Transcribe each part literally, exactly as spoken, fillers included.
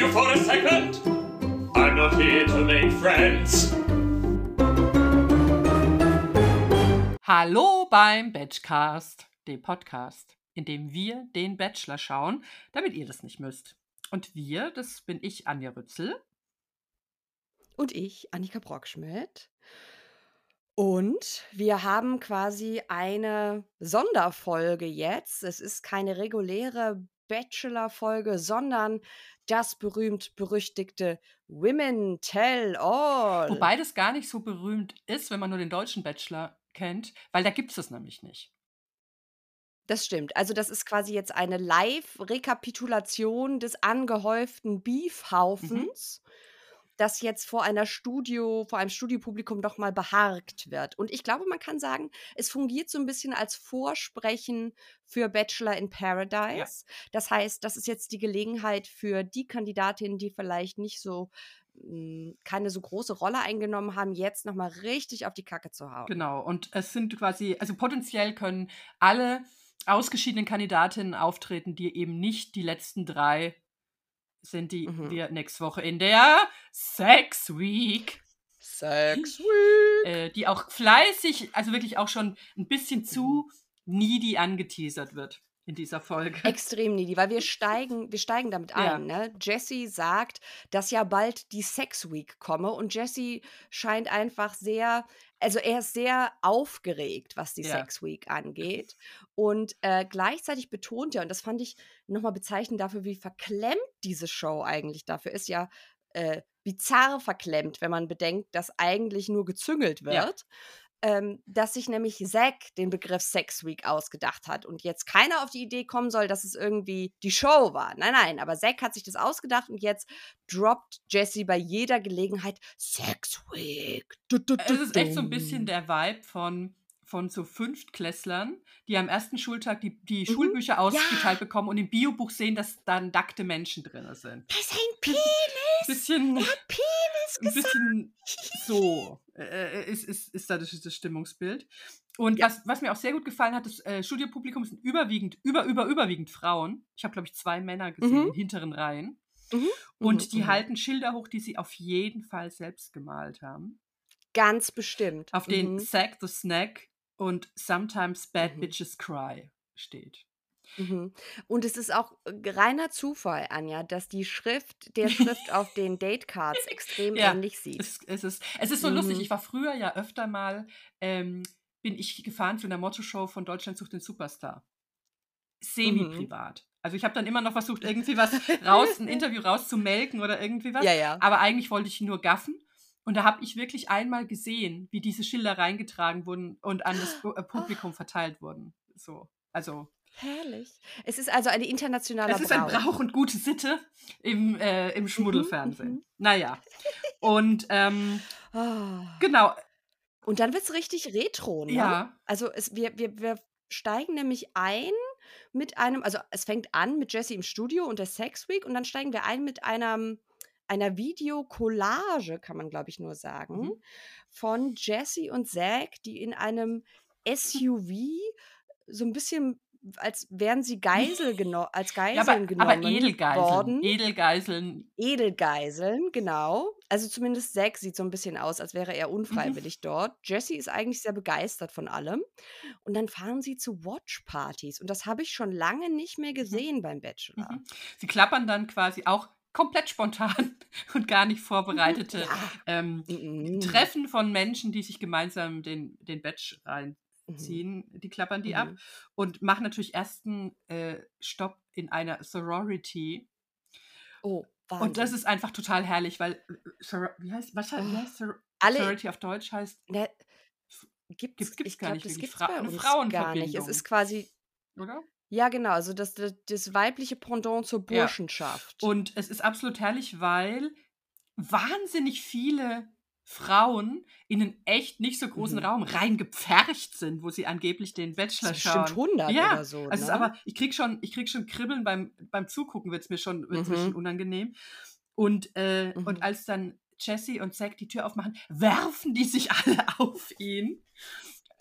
you for a second? I'm not here to make friends. Hallo beim Batchcast, dem Podcast, in dem wir den Bachelor schauen, damit ihr das nicht müsst. Und wir, das bin ich, Anja Rützel. Und ich, Annika Brockschmidt. Und wir haben quasi eine Sonderfolge jetzt. Es ist keine reguläre Bachelor-Folge, sondern das berühmt-berüchtigte Women Tell All. Wobei das gar nicht so berühmt ist, wenn man nur den deutschen Bachelor kennt, weil da gibt es das nämlich nicht. Das stimmt. Also das ist quasi jetzt eine Live-Rekapitulation des angehäuften Mhm. Beefhaufens, das jetzt vor einer Studio, vor einem Studiopublikum noch mal beharkt wird. Und ich glaube, man kann sagen, es fungiert so ein bisschen als Vorsprechen für Bachelor in Ja. Paradise. Das heißt, das ist jetzt die Gelegenheit für die Kandidatinnen, die vielleicht nicht so hm, keine so große Rolle eingenommen haben, jetzt noch mal richtig auf die Kacke zu hauen. Genau, und es sind quasi, also potenziell können alle ausgeschiedenen Kandidatinnen auftreten, die eben nicht die letzten drei sind, die Mhm. wir nächste Woche in der Sex Week, Sex Week. äh, die auch fleißig, also wirklich auch schon ein bisschen Mhm. zu needy angeteasert wird in dieser Folge. Extrem needy, weil wir steigen, wir steigen damit Ja. ein. Ne? Jessie sagt, dass ja bald die Sex Week komme und Jessie scheint einfach sehr, also er ist sehr aufgeregt, was die Ja. Sex Week angeht. Und äh, gleichzeitig betont er, und das fand ich nochmal bezeichnend dafür, wie verklemmt diese Show eigentlich dafür ist, ja äh, bizarr verklemmt, wenn man bedenkt, dass eigentlich nur gezüngelt Ja. wird. Ähm, dass sich nämlich Zack den Begriff Sex Week ausgedacht hat und jetzt keiner auf die Idee kommen soll, dass es irgendwie die Show war. Nein, nein, aber Zack hat sich das ausgedacht und jetzt droppt Jessie bei jeder Gelegenheit Sex Week. Du, du, du, Es ist echt so ein bisschen dum. der Vibe von, von so Fünftklässlern, die am ersten Schultag die, die Mhm. Schulbücher Ja, ausgeteilt bekommen und im Biobuch sehen, dass da nackte Menschen drin sind. das ist ein Penis. Bisschen, Er hat Penis ein gesagt. bisschen so äh, ist, ist, ist da das, das Stimmungsbild. Und Ja. was, was mir auch sehr gut gefallen hat, das äh, Studiopublikum sind überwiegend, über, über, überwiegend Frauen. Ich habe, glaube ich, zwei Männer gesehen Mhm. in hinteren Reihen. Mhm. Und Mhm. die Mhm. halten Schilder hoch, die sie auf jeden Fall selbst gemalt haben. Ganz bestimmt. Auf denen Mhm. Zack the Snack und Sometimes Bad Mhm. Bitches Cry steht. Mhm. Und es ist auch äh, reiner Zufall, Anja, dass die Schrift der Schrift auf den Datecards extrem Ja, ähnlich sieht. es, es, ist, es ist so lustig. Mhm. Ich war früher ja öfter mal, ähm, bin ich gefahren zu einer Motto-Show von Deutschland sucht den Superstar. Mhm. Semi-privat. Also ich habe dann immer noch versucht, irgendwie was raus, ein Interview rauszumelken oder irgendwie was. Ja, ja. Aber eigentlich wollte ich nur gaffen. Und da habe ich wirklich einmal gesehen, wie diese Schilder reingetragen wurden und an das Bu- äh, Oh, Publikum verteilt wurden. So, also herrlich. Es ist also ein internationaler es ist ein Brauch. Brauch und gute Sitte im, äh, im Mhm. Schmuddelfernsehen. Mhm. Naja. Und ähm, Oh. genau, Und dann wird es richtig retro, ne? ja. Also es, wir, wir, wir steigen nämlich ein mit einem, also es fängt an mit Jessie im Studio und der Sex Week und dann steigen wir ein mit einem, einer Videocollage, kann man glaube ich nur sagen, Mhm. von Jessie und Zack, die in einem S U V so ein bisschen, als wären sie Geisel geno als Ja, aber, Geiseln aber genommen Edelgeiseln. worden. Edelgeiseln. Edelgeiseln, genau. Also zumindest Zack sieht so ein bisschen aus, als wäre er Mhm. unfreiwillig dort. Jessie ist eigentlich sehr begeistert von allem. Und dann fahren sie zu Watchpartys. Und das habe ich schon lange nicht mehr Mhm. gesehen beim Bachelor. Mhm. Sie klappern dann quasi auch komplett spontan und gar nicht Mhm. vorbereitete Ja. ähm, Mhm. Treffen von Menschen, die sich gemeinsam den, den Batch Mhm. reinziehen, die klappern die ab Mhm. und machen natürlich ersten äh, Stopp in einer Sorority. Oh, Und das Wahnsinn. ist einfach total herrlich, weil äh, Sor wie heißt, was heißt, wie Oh, heißt Sor alle, Sorority auf Deutsch heißt, ne, F- gibt's, gibt's, gibt's ich gar glaube, nicht das wirklich, gibt's Fra bei eine uns gar nicht. Es Frauenverbindung, ist quasi, oder? ja genau, also das, das, das weibliche Pendant zur Ja. Burschenschaft. Und es ist absolut herrlich, weil wahnsinnig viele Frauen in einen echt nicht so großen Mhm. Raum reingepfercht sind, wo sie angeblich den Das Bachelor ist bestimmt schauen. hundert Ja, oder so, also es ist ne? aber, ich krieg schon, ich krieg schon Kribbeln beim, beim Zugucken, wird's mir schon, wird's mir schon Mhm. unangenehm. Und, äh, und Mhm. als dann Jessie und Zack die Tür aufmachen, werfen die sich alle auf ihn.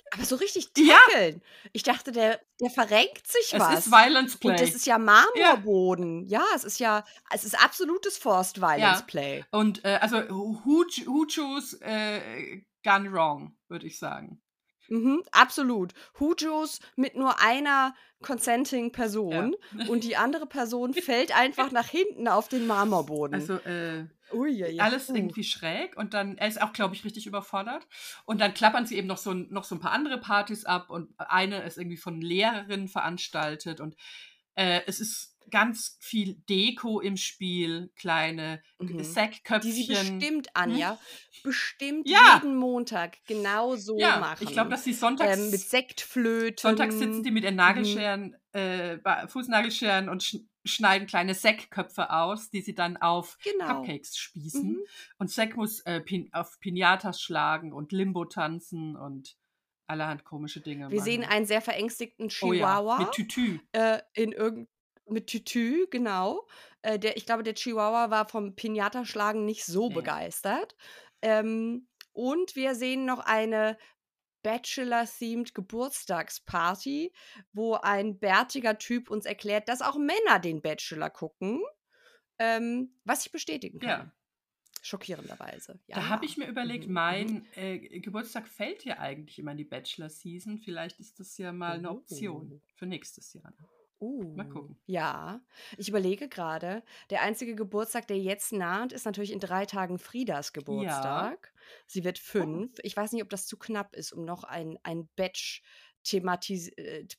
Aber so richtig Ja, tackeln. Ich dachte, der der verrenkt sich es ist was. Violence Und das Play. ist ja Ja, Marmorboden. Ja, es ist ja es ist absolutes Forced Violence ja. Play. Und äh, also who, who chose äh, gone wrong, würde ich sagen. Mhm, absolut. Hujos mit nur einer consenting Ja. Person und die andere Person fällt einfach nach hinten auf den Marmorboden. Also äh, Uiuiui. alles Uh. irgendwie schräg und dann, er ist auch, glaube ich, richtig überfordert. Und dann klappern sie eben noch so, ein- noch so ein paar andere Partys ab und eine ist irgendwie von Lehrerinnen veranstaltet und äh, es ist ganz viel Deko im Spiel, kleine Mhm. Die sie Säckköpfchen. bestimmt, Hm? Anja, bestimmt Ja, jeden Montag genau so ja, ich glaube, machen. dass sie Ähm, mit sonntags, sonntags sitzen Sektflöten. die mit ihren Mhm. Nagelscheren, äh, Ba- Fußnagelscheren und sch schneiden kleine Säckköpfe aus, die sie dann auf Genau. Cupcakes spießen. Mhm. Und Zack muss äh, pin auf Pinatas schlagen und Limbo tanzen und allerhand komische Dinge Wir sehen machen. einen sehr verängstigten Oh ja, Chihuahua mit Tütü. äh, in irgend mit Tütü, genau. Äh, der, ich glaube, der Chihuahua war vom Pinata-Schlagen nicht so Nee. begeistert. Ähm, und wir sehen noch eine Bachelor-themed Geburtstagsparty, wo ein bärtiger Typ uns erklärt, dass auch Männer den Bachelor gucken, ähm, was ich bestätigen kann. Ja, Schockierenderweise. da habe ich Ja. mir überlegt, Mhm, mhm. mein äh, Geburtstag fällt ja eigentlich immer in die Bachelor-Season. Vielleicht ist das ja mal eine Option Oh. für nächstes Jahr. Mal Uh, gucken. ja. Ich überlege gerade, der einzige Geburtstag, der jetzt naht, ist natürlich in drei Tagen Friedas Ja. Geburtstag. Sie wird Oh. fünf. Ich weiß nicht, ob das zu knapp ist, um noch ein, ein Batch thematis äh,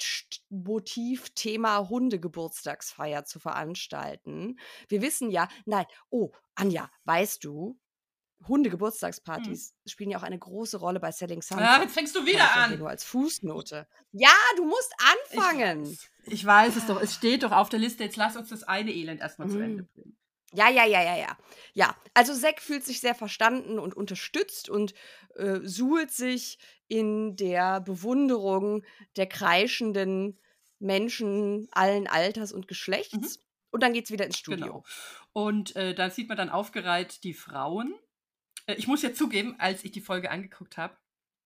Batch-Motiv-Thema Hundegeburtstagsfeier zu veranstalten. Wir wissen ja, nein, oh, Anja, weißt du, Hm. Hundegeburtstagspartys spielen ja auch eine große Rolle bei Selling Ah, Sunset. jetzt fängst du Kann wieder ich ja hier an. nur als Fußnote. Ja, du musst Ich anfangen. weiß. Ich weiß es doch. Es steht doch auf der Liste. Jetzt lass uns das eine Elend erstmal zu Ende Mhm. bringen. Ja, ja, ja, ja, ja. Ja, also Zack fühlt sich sehr verstanden und unterstützt und äh, suhlt sich in der Bewunderung der kreischenden Menschen allen Alters und Mhm. Geschlechts. Und dann geht's wieder ins Studio. Genau. Und äh, da sieht man dann aufgereiht die Frauen. Äh, ich muss ja zugeben, als ich die Folge angeguckt habe,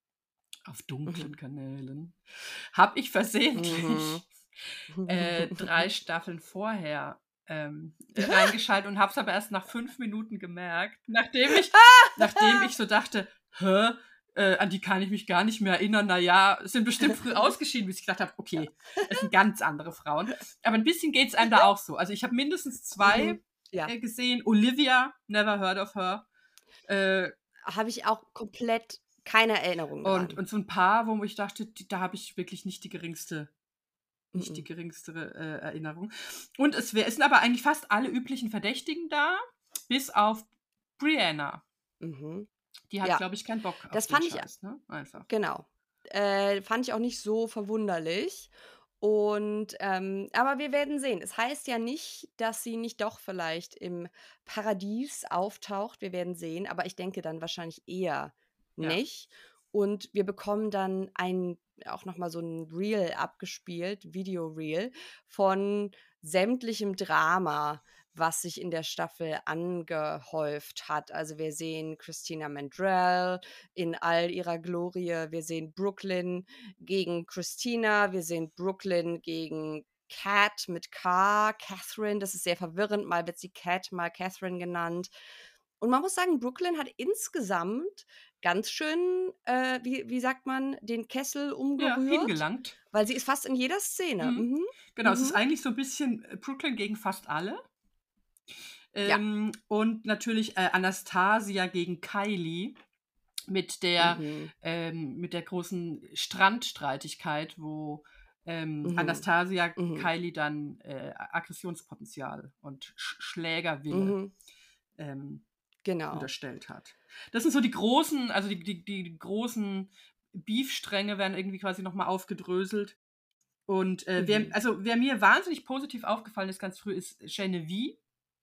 auf dunklen Mhm. Kanälen, habe ich versehentlich Mhm. äh, drei Staffeln vorher ähm, äh, reingeschaltet und habe es aber erst nach fünf Minuten gemerkt, nachdem ich, nachdem ich so dachte, hä, äh, an die kann ich mich gar nicht mehr erinnern. Naja, sind bestimmt früh ausgeschieden, bis ich gedacht habe, okay, es sind ganz andere Frauen. Aber ein bisschen geht es einem da auch so. Also ich habe mindestens zwei Mhm. Ja, äh, gesehen. Olivia, never heard of her. Äh, habe ich auch komplett keine Erinnerung und, dran. und so ein paar, wo ich dachte, die, da habe ich wirklich nicht die geringste nicht die Mhm. geringste äh, Erinnerung. Und es, wär, es sind aber eigentlich fast alle üblichen Verdächtigen da, bis auf Brianna. Mhm. Die hat, Ja, glaube ich, keinen Bock auf das den fand ich, Scheiß, ne? Einfach. genau. Äh, fand ich auch nicht so verwunderlich. Und, ähm, aber wir werden sehen. Es heißt ja nicht, dass sie nicht doch vielleicht im Paradies auftaucht. Wir werden sehen, aber ich denke dann wahrscheinlich eher Ja. nicht. Und wir bekommen dann ein, auch nochmal so ein Reel abgespielt, Video-Reel, von sämtlichem Drama, was sich in der Staffel angehäuft hat. Also wir sehen Christina Mandrell in all ihrer Glorie. Wir sehen Brooklyn gegen Christina. Wir sehen Brooklyn gegen Cat mit K. Catherine, das ist sehr verwirrend. Mal wird sie Cat, mal Catherine genannt. Und man muss sagen, Brooklyn hat insgesamt ganz schön, äh, wie, wie sagt man, den Kessel Ja, umgerührt, hingelangt. weil sie ist fast in jeder Szene. Mhm. Mhm. Genau, es ist Mhm. eigentlich so ein bisschen äh, Brooklyn gegen fast alle. Ja. Ähm, und natürlich äh, Anastasia gegen Kylie mit der, Mhm. ähm, mit der großen Strandstreitigkeit, wo ähm, Mhm. Anastasia Mhm. Kylie dann äh, Aggressionspotenzial und Sch Schlägerwille Mhm. ähm, Genau. unterstellt hat. Das sind so die großen, also die, die, die großen Beefstränge werden irgendwie quasi nochmal aufgedröselt. Und äh, wer, Mhm. also wer mir wahnsinnig positiv aufgefallen ist ganz früh, ist Genevieve,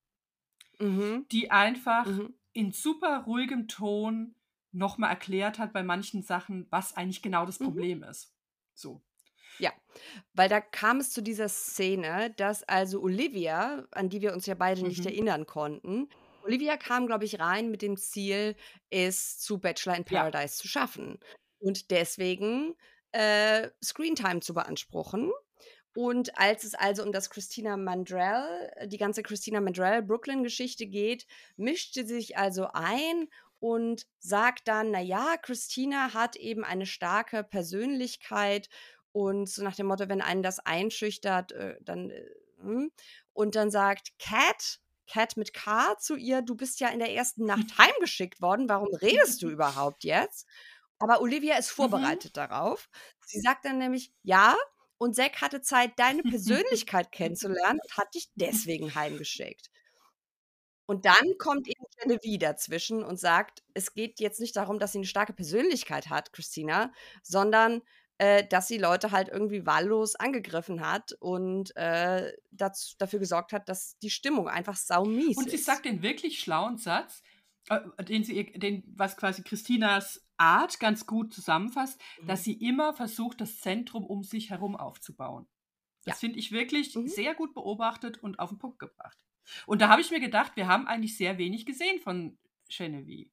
Mhm. die einfach Mhm. in super ruhigem Ton nochmal erklärt hat bei manchen Sachen, was eigentlich genau das Mhm. Problem ist. So. Ja, weil da kam es zu dieser Szene, dass also Olivia, an die wir uns ja beide nicht Mhm. erinnern konnten, Olivia kam, glaube ich, rein mit dem Ziel, es zu Bachelor in Ja. Paradise zu schaffen. und deswegen äh, Screentime zu beanspruchen. Und als es also um das Christina Mandrell, äh, die ganze Christina Mandrell-Brooklyn-Geschichte geht, mischt sie sich also ein und sagt dann, naja, Christina hat eben eine starke Persönlichkeit und so nach dem Motto, wenn einen das einschüchtert, äh, dann äh, hm. und dann sagt Cat, Cat mit K zu ihr, du bist ja in der ersten Nacht heimgeschickt worden, warum redest du überhaupt jetzt? Aber Olivia ist Mhm. vorbereitet darauf. Sie sagt dann nämlich, ja, und Zack hatte Zeit, deine Persönlichkeit kennenzulernen und hat dich deswegen heimgeschickt. Und dann kommt eben Genevieve dazwischen und sagt, es geht jetzt nicht darum, dass sie eine starke Persönlichkeit hat, Christina, sondern äh, dass sie Leute halt irgendwie wahllos angegriffen hat und äh, dazu, dafür gesorgt hat, dass die Stimmung einfach saumies Und sie ist. sagt den wirklich schlauen Satz, äh, den sie, ihr- den, was quasi Christinas Art ganz gut zusammenfasst, dass Mhm. sie immer versucht, das Zentrum um sich herum aufzubauen. Ja. Das finde ich wirklich Mhm. sehr gut beobachtet und auf den Punkt gebracht. Und da habe ich mir gedacht, wir haben eigentlich sehr wenig gesehen von Genevieve.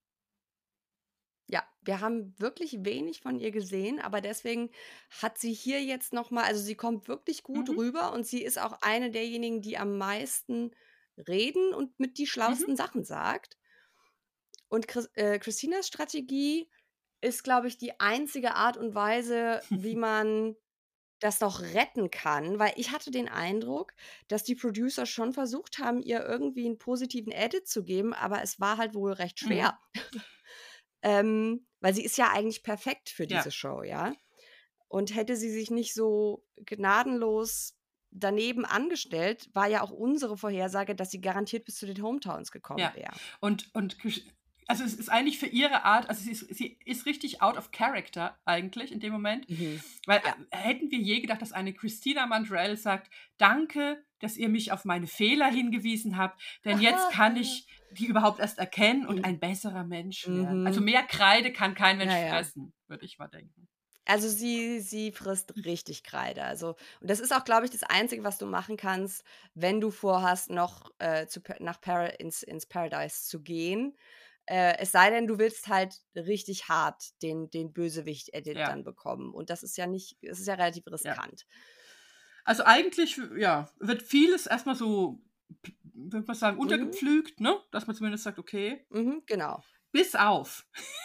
Ja, wir haben wirklich wenig von ihr gesehen, aber deswegen hat sie hier jetzt noch mal also, sie kommt wirklich gut Mhm. rüber und sie ist auch eine derjenigen, die am meisten reden und mit die Mhm. schlauesten Sachen sagt. Und Chris äh, Christinas Strategie ist, glaube ich, die einzige Art und Weise, wie man das noch retten kann, weil ich hatte den Eindruck, dass die Producer schon versucht haben, ihr irgendwie einen positiven Edit zu geben, aber es war halt wohl recht Mhm. schwer. Ähm, weil sie ist ja eigentlich perfekt für Ja. diese Show, ja? Und hätte sie sich nicht so gnadenlos daneben angestellt, war ja auch unsere Vorhersage, dass sie garantiert bis zu den Hometowns gekommen Ja. wäre. Und, und Chris- also es ist eigentlich für ihre Art, also sie ist, sie ist richtig out of character eigentlich in dem Moment. Mhm. Weil Ja. äh, hätten wir je gedacht, dass eine Christina Mandrell sagt, danke, dass ihr mich auf meine Fehler hingewiesen habt, denn jetzt kann ich die überhaupt erst erkennen und ein besserer Mensch werden. Also Mhm. mehr Kreide kann kein Mensch Ja, ja. fressen, würde ich mal denken. Also sie sie frisst richtig Kreide. Also und das ist auch, glaube ich, das Einzige, was du machen kannst, wenn du vorhast, noch, äh, zu Pa nach Para ins ins Paradise zu gehen. Äh, es sei denn, du willst halt richtig hart den den Bösewicht-Edit Ja, dann bekommen. Und das ist ja nicht es ist ja relativ ja. riskant. Also eigentlich, ja, wird vieles erstmal so, würde man sagen, Mhm. untergepflügt, ne? Dass man zumindest sagt, okay, Mhm, genau. bis auf.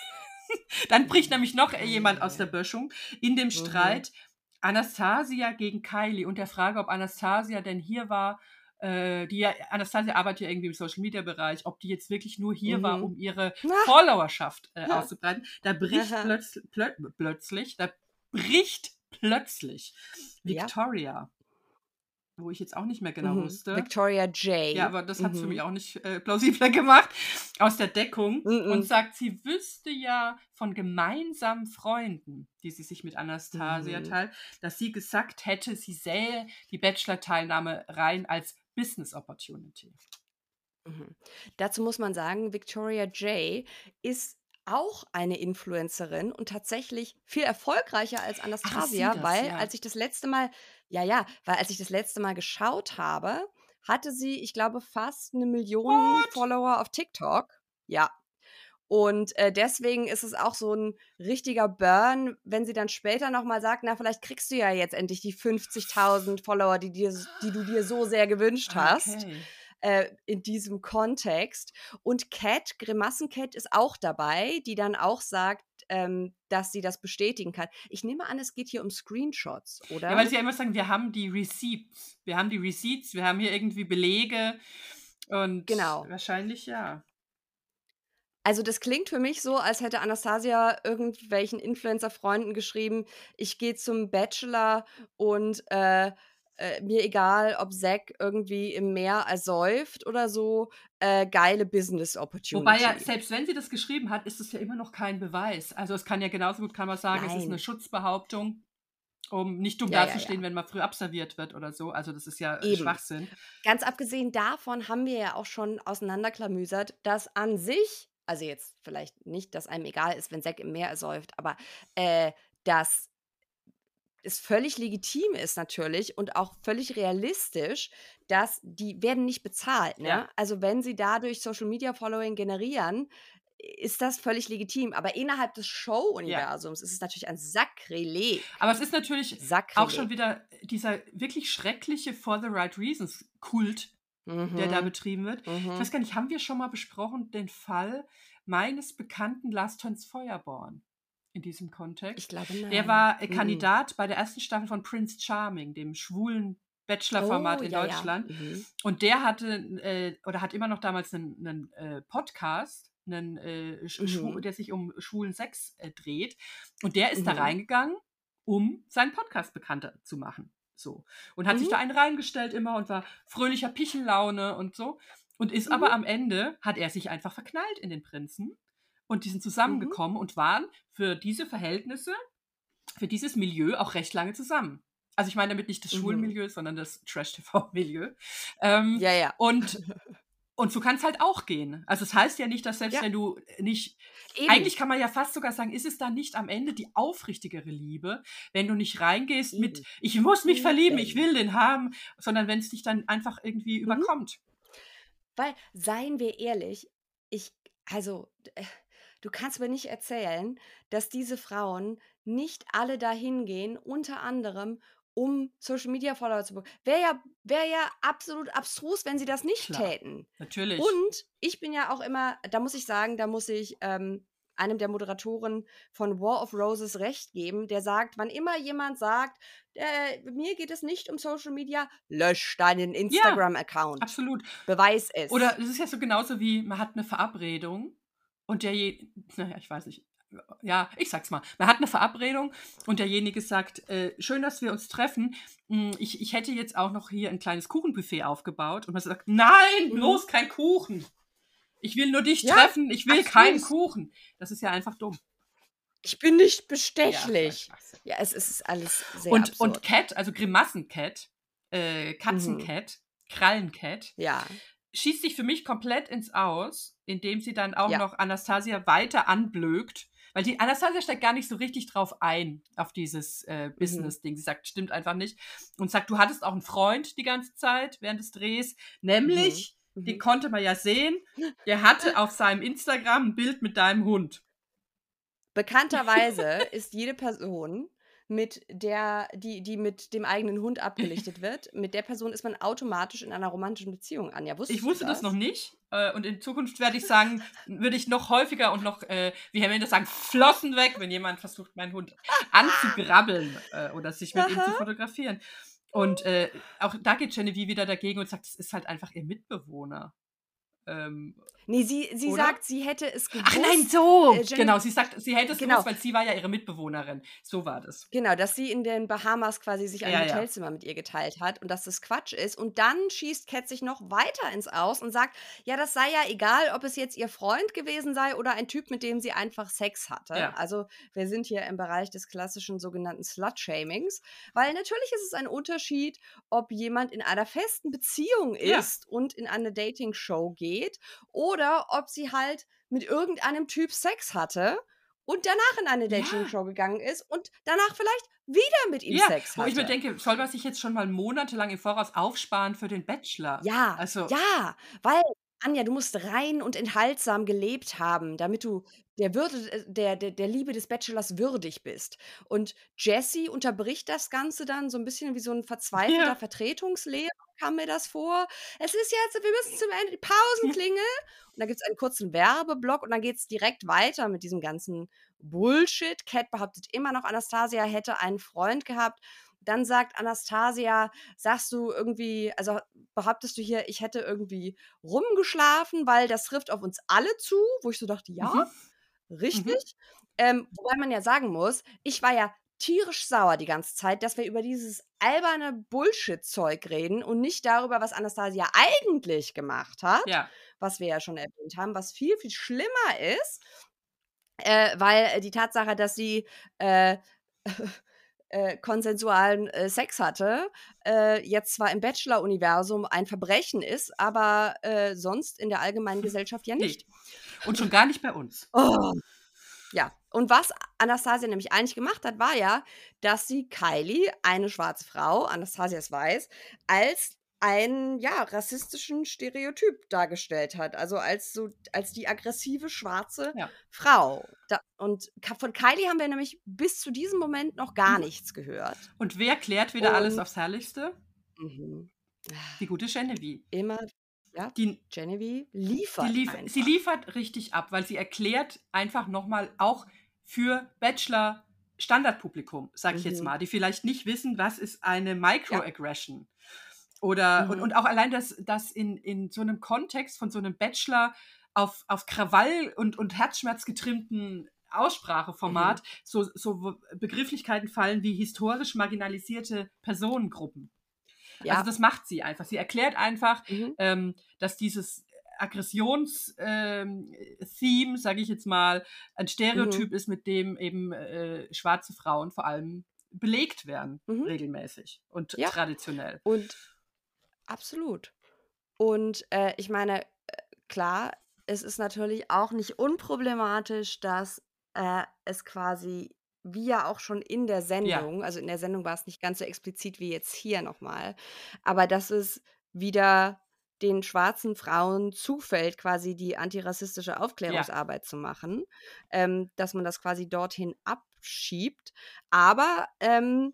Dann bricht Mhm. nämlich noch Ja, jemand ja, aus der ja. Böschung in dem Mhm. Streit Anastasia gegen Kylie und der Frage, ob Anastasia denn hier war, äh, die ja, Anastasia arbeitet ja irgendwie im Social-Media-Bereich, ob die jetzt wirklich nur hier war, Mhm. um ihre Ah. Followerschaft äh, auszubreiten. Da bricht plötz, plö, plötzlich, da bricht plötzlich Ja. Victoria, wo ich jetzt auch nicht mehr genau Mhm. wusste. Victoria J. Ja, aber das hat es für Mhm. mich auch nicht äh, plausibler gemacht, aus der Deckung und Mhm. sagt, sie wüsste ja von gemeinsamen Freunden, die sie sich mit Anastasia Mhm. teilt, dass sie gesagt hätte, sie sähe die Bachelor-Teilnahme rein als Business Opportunity. Mhm. Dazu muss man sagen, Victoria J ist auch eine Influencerin und tatsächlich viel erfolgreicher als Ach, ist sie Anastasia, das? weil Ja. als ich das letzte Mal ja, ja, weil als ich das letzte Mal geschaut habe, hatte sie, ich glaube, fast eine Million What? Follower auf TikTok. Ja. Und, äh, deswegen ist es auch so ein richtiger Burn, wenn sie dann später noch mal sagt: „Na, vielleicht kriegst du ja jetzt endlich die fünfzigtausend Follower, die dir s die du dir so sehr gewünscht hast." Okay. Äh, in diesem Kontext. Und Cat, Grimassen-Cat ist auch dabei, die dann auch sagt, ähm, dass sie das bestätigen kann. Ich nehme an, es geht hier um Screenshots, Ja, oder? weil sie ja immer sagen, wir haben die Receipts. Wir haben die Receipts, wir haben hier irgendwie Belege und Genau. wahrscheinlich ja. Also, das klingt für mich so, als hätte Anastasia irgendwelchen Influencer-Freunden geschrieben: „Ich gehe zum Bachelor und, äh, äh, mir egal, ob Zack irgendwie im Meer ersäuft oder so, äh, geile Business Wobei ja, Opportunity." selbst wenn sie das geschrieben hat, ist es ja immer noch kein Beweis. Also, es kann ja genauso gut kann man sagen, es ist eine Nein. Schutzbehauptung, um nicht dumm Ja, ja, ja. dazustehen, wenn man früh abserviert wird oder so. Also, das ist ja, äh, Eben. Schwachsinn. Ganz abgesehen davon haben wir ja auch schon auseinanderklamüsert, dass an sich also jetzt vielleicht nicht, dass einem egal ist, wenn Zack im Meer ersäuft, aber, äh, dass es völlig legitim ist natürlich und auch völlig realistisch, dass die werden nicht bezahlt, Ja. ne? Also, wenn sie dadurch Social Media Following generieren, ist das völlig legitim. Aber innerhalb des Ja. Show-Universums ist es natürlich ein Sakrileg. Aber es ist natürlich auch schon Sakrileg. wieder dieser wirklich schreckliche For the Right Reasons Kult, der da Mhm. betrieben wird. Ich weiß Mhm. gar nicht, haben wir schon mal besprochen den Fall meines bekannten Lars Töns Feuerborn in diesem Ich Kontext? glaube, Der nein. war äh, Mhm. Kandidat bei der ersten Staffel von Prince Charming, dem schwulen Bachelor-Format Oh, in ja, ja. Deutschland. Mhm. Und der hatte äh, oder hat immer noch damals einen, einen äh, Podcast, einen, äh, sch- schwu- Mhm. der sich um schwulen Sex äh, dreht. Und der ist da Mhm. reingegangen, um seinen Podcast bekannter zu machen. So. Und hat sich Mhm. da einen reingestellt immer und war fröhlicher Pichellaune und so. Und ist Mhm. aber am Ende, hat er sich einfach verknallt in den Prinzen. Und die sind Mhm. zusammengekommen und waren für diese Verhältnisse, für dieses Milieu auch recht lange zusammen. Also ich meine damit nicht das Mhm. Schwulenmilieu, sondern das Trash-T V-Milieu. Ähm, Ja, ja. und, und so kann es halt auch gehen. Also es heißt ja nicht, dass selbst Ja, wenn du nicht, eben. eigentlich kann man ja fast sogar sagen, ist es dann nicht am Ende die aufrichtigere Liebe, wenn du nicht reingehst mit, Eben. ich muss mich verlieben, ich Eben. will den haben, sondern wenn es dich dann einfach irgendwie Mhm. überkommt. Weil, seien wir ehrlich, ich, also, äh, du kannst mir nicht erzählen, dass diese Frauen nicht alle dahin gehen, unter anderem, um Social Media Follower zu bekommen. Wäre ja, wär ja absolut abstrus, wenn sie das nicht Klar, täten. natürlich. Und ich bin ja auch immer, da muss ich sagen, da muss ich ähm, einem der Moderatoren von War of Roses recht geben, der sagt, wann immer jemand sagt, äh, mir geht es nicht um Social Media, lösch deinen Ja, Instagram-Account. absolut. Beweis es. Oder es ist ja so genauso wie, man hat eine Verabredung und der, naja, ich weiß nicht, ja, ich sag's mal, man hat eine Verabredung und derjenige sagt, äh, schön, dass wir uns treffen, Hm, ich, ich hätte jetzt auch noch hier ein kleines Kuchenbuffet aufgebaut und man sagt, nein, Mhm. bloß kein Kuchen. Ich will nur dich Ja, treffen, ich will keinen abstrus. Kuchen. Das ist ja einfach dumm. Ich bin nicht Ja, bestechlich. Schwachsinn. Ja, es ist alles sehr Und, und absurd. Cat, also Grimassencat, äh, Mhm. Katzencat, Krallencat, Ja, schießt sich für mich komplett ins Aus, indem sie dann auch ja. noch Anastasia weiter anblökt. Weil die Anastasia steigt gar nicht so richtig drauf ein, auf dieses äh, Mhm. Business-Ding. Sie sagt, stimmt einfach nicht. Und sagt, du hattest auch einen Freund die ganze Zeit während des Drehs. Nämlich, Mhm. den Mhm. konnte man ja sehen, der hatte auf seinem Instagram ein Bild mit deinem Hund. Bekannterweise ist jede Person, mit der, die, die mit dem eigenen Hund abgelichtet wird, mit der Person ist man automatisch in einer romantischen Beziehung. Anja, Ich wusstest du wusste das noch das? nicht. Äh, und in Zukunft werde ich sagen, würde ich noch häufiger und noch, äh, wie Herr Mendes sagen, Flossen weg, wenn jemand versucht, meinen Hund anzugrabbeln äh, oder sich mit ihm zu Aha. fotografieren. Und äh, auch da geht Genevieve wieder dagegen und sagt, es ist halt einfach ihr Mitbewohner. Ähm, Nee, sie, sie oder? sagt, sie hätte es Ach nein, gewusst. so! Äh, Jenny, Genau, sie sagt, sie hätte es genau, gewusst, weil sie war ja ihre Mitbewohnerin. So war das. genau, dass sie in den Bahamas quasi sich ein Ja, ja. Hotelzimmer mit ihr geteilt hat und dass das Quatsch ist. Und dann schießt Cat sich noch weiter ins Aus und sagt, ja, das sei ja egal, ob es jetzt ihr Freund gewesen sei oder ein Typ, mit dem sie einfach Sex hatte. Ja. Also wir sind hier im Bereich des klassischen sogenannten Slut-Shamings, weil natürlich ist es ein Unterschied, ob jemand in einer festen Beziehung Ja. ist und in eine Dating-Show geht oder ob sie halt mit irgendeinem Typ Sex hatte und danach in eine Ja. Dating-Show gegangen ist und danach vielleicht wieder mit ihm Ja, Sex wo ich mir hatte. denke, soll man sich jetzt schon mal monatelang im Voraus aufsparen für den Bachelor? Ja, Also, ja, weil, Anja, du musst rein und enthaltsam gelebt haben, damit du der Würde, äh, der, der, der Liebe des Bachelors würdig bist. Und Jessie unterbricht das Ganze dann so ein bisschen wie so ein verzweifelter ja. Vertretungslehrer, kam mir das vor. Es ist jetzt, wir müssen zum Ende, die Pausenklingel. Und dann gibt es einen kurzen Werbeblock und dann geht es direkt weiter mit diesem ganzen Bullshit. Cat behauptet immer noch, Anastasia hätte einen Freund gehabt. Dann sagt Anastasia, sagst du irgendwie, also behauptest du hier, ich hätte irgendwie rumgeschlafen, weil das trifft auf uns alle zu, wo ich so dachte, ja, Mhm. Mhm. richtig. Ähm, wobei man ja sagen muss, ich war ja tierisch sauer die ganze Zeit, dass wir über dieses alberne Bullshit-Zeug reden und nicht darüber, was Anastasia eigentlich gemacht hat, Ja. was wir ja schon erwähnt haben, was viel, viel schlimmer ist, äh, weil äh, die Tatsache, dass sie äh, äh, konsensualen äh, Sex hatte, äh, jetzt zwar im Bachelor-Universum ein Verbrechen ist, aber äh, sonst in der allgemeinen Gesellschaft ja Nee. nicht. Und schon gar nicht bei uns. Oh. Ja, und was Anastasia nämlich eigentlich gemacht hat, war ja, dass sie Kylie, eine schwarze Frau, Anastasia ist weiß, als einen, ja, rassistischen Stereotyp dargestellt hat. Also als so als die aggressive schwarze Ja. Frau. Da und Ka von Kylie haben wir nämlich bis zu diesem Moment noch gar Mhm. nichts gehört. Und wer klärt wieder alles Und aufs Herrlichste? Mhm. Die gute Genevieve. Immer ja, Die Genevieve Die liefert lief einfach. sie liefert richtig ab, weil sie erklärt einfach noch mal auch für Bachelor-Standardpublikum, sage ich jetzt Mhm. mal, die vielleicht nicht wissen, was ist eine Ja. Microaggression. Oder und Mhm. und auch allein, dass dass in in so 'nem Kontext von so 'nem Bachelor auf auf Krawall und und Herzschmerz getrimmten Mhm. Ausspracheformat so so w Begrifflichkeiten fallen wie historisch marginalisierte Personengruppen. Also, Ja. das macht sie einfach. Sie erklärt einfach, Mhm. ähm, dass dieses Aggressions ähm, Theme, sage ich jetzt mal, ein Mhm. Stereotyp ist, mit dem eben, äh, schwarze Frauen vor allem belegt werden, Mhm. regelmäßig und Ja. traditionell. Und absolut. Und, äh, ich meine, äh, klar, es ist natürlich auch nicht unproblematisch, dass, äh, es quasi wie ja auch schon in der Ja. Sendung also, in der Sendung war es nicht ganz so explizit wie jetzt hier noch mal, aber dass es wieder den schwarzen Frauen zufällt, quasi die antirassistische Ja. Aufklärungsarbeit zu machen, ähm, dass man das quasi dorthin abschiebt. Aber, ähm,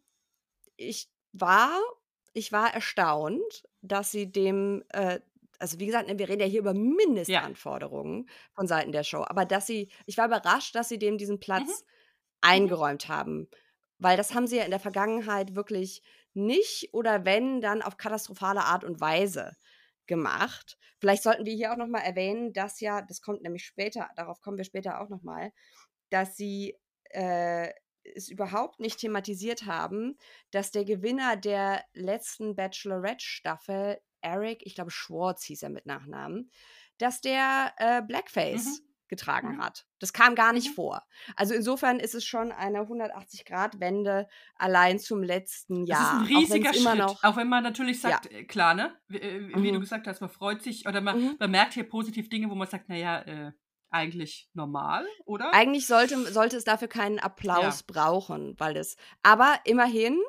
ich war ich war erstaunt, dass sie dem, äh also, wie gesagt, ne, wir reden ja hier über Ja. Mindestanforderungen von Seiten der Show, aber dass sie ich war überrascht, dass sie dem diesen Mhm. Platz Mhm. eingeräumt haben, weil das haben sie ja in der Vergangenheit wirklich nicht oder wenn, dann auf katastrophale Art und Weise gemacht. Vielleicht sollten wir hier auch noch mal erwähnen, dass ja das kommt nämlich später darauf kommen wir später auch noch mal, dass sie, äh, es überhaupt nicht thematisiert haben, dass der Gewinner der letzten Bachelorette-Staffel, Eric, ich glaube Schwartz hieß er mit Nachnamen, dass der, äh, Blackface Mhm. getragen Mhm. hat. Das kam gar nicht Mhm. vor. Also, insofern ist es schon eine hundertachtzig-Grad-Wende allein zum letzten Das ist 'n Jahr, auch wenn's riesiger immer Schritt, noch auch wenn man natürlich ja. sagt, äh, klar, ne? W äh, wie du Mhm. gesagt hast, man freut sich oder man Mhm. man merkt hier positiv Dinge, wo man sagt: „Na ja, äh, eigentlich normal, oder?“ Eigentlich sollte sollte es dafür keinen Applaus Ja. brauchen, weil es aber immerhin,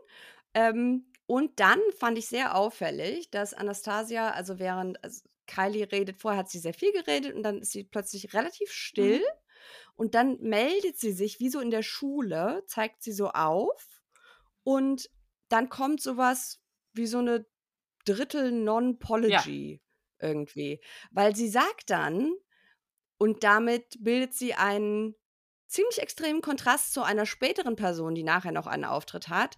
ähm und dann fand ich sehr auffällig, dass Anastasia, also, während also, Kylie redet vorher hat sie sehr viel geredet und dann ist sie plötzlich relativ still Mhm. und dann meldet sie sich wie so in der Schule, zeigt sie so auf und dann kommt so was wie so 'ne Drittel Ja. Non-Pology irgendwie, weil sie sagt dann und damit bildet sie einen ziemlich extremen Kontrast zu einer späteren Person, die nachher noch einen Auftritt hat.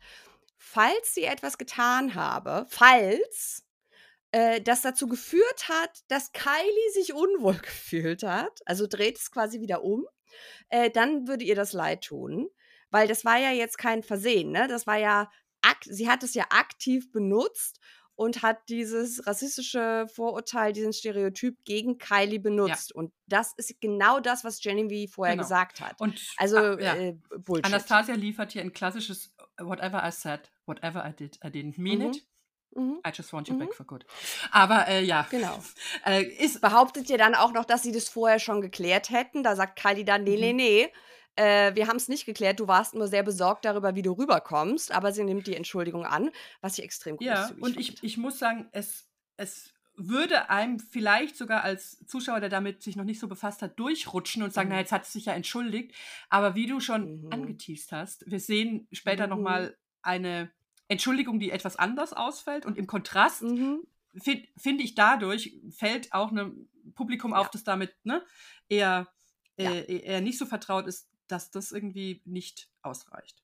Falls sie etwas getan habe falls, äh, das dazu geführt hat, dass Kylie sich unwohl gefühlt hat, also, dreht es quasi wieder um, äh, dann würde ihr das leid tun, weil das war ja jetzt kein Versehen, ne? Das war ja ak sie hat es ja aktiv benutzt und hat dieses rassistische Vorurteil, diesen Stereotyp gegen Kylie Ja. benutzt. Und das ist genau das, was Genevieve vorher Genau. gesagt hat. Und Also, a ja, äh, Bullshit. Anastasia liefert hier 'n klassisches „Whatever I said, whatever I did, I didn't mean Mhm. it. Mhm. I just want you Mhm. back for good.“ Aber, äh, ja, Genau. äh, ist Behauptet ja dann auch noch, dass sie das vorher schon geklärt hätten. Da sagt Kylie dann: „Ne, ne, Mhm. ne, äh, wir haben's nicht geklärt. Du warst nur sehr besorgt darüber, wie du rüberkommst.“ Aber sie nimmt die Entschuldigung an, was ich extrem Ja, großzügig und ich fand. ich muss sagen, es es würde einem vielleicht sogar als Zuschauer, der damit sich noch nicht so befasst hat, durchrutschen und sagen: „Na, Mhm. jetzt hat sie sich ja entschuldigt.“ Aber wie du schon Mhm. angeteast hast, wir sehen später noch Mhm. mal eine Entschuldigung, die etwas anders ausfällt und im Kontrast Mhm. fin finde ich, dadurch fällt auch 'nem Publikum auf, Ja. das damit, ne, eher Ja. äh, e eher nicht so vertraut ist, dass das irgendwie nicht ausreicht.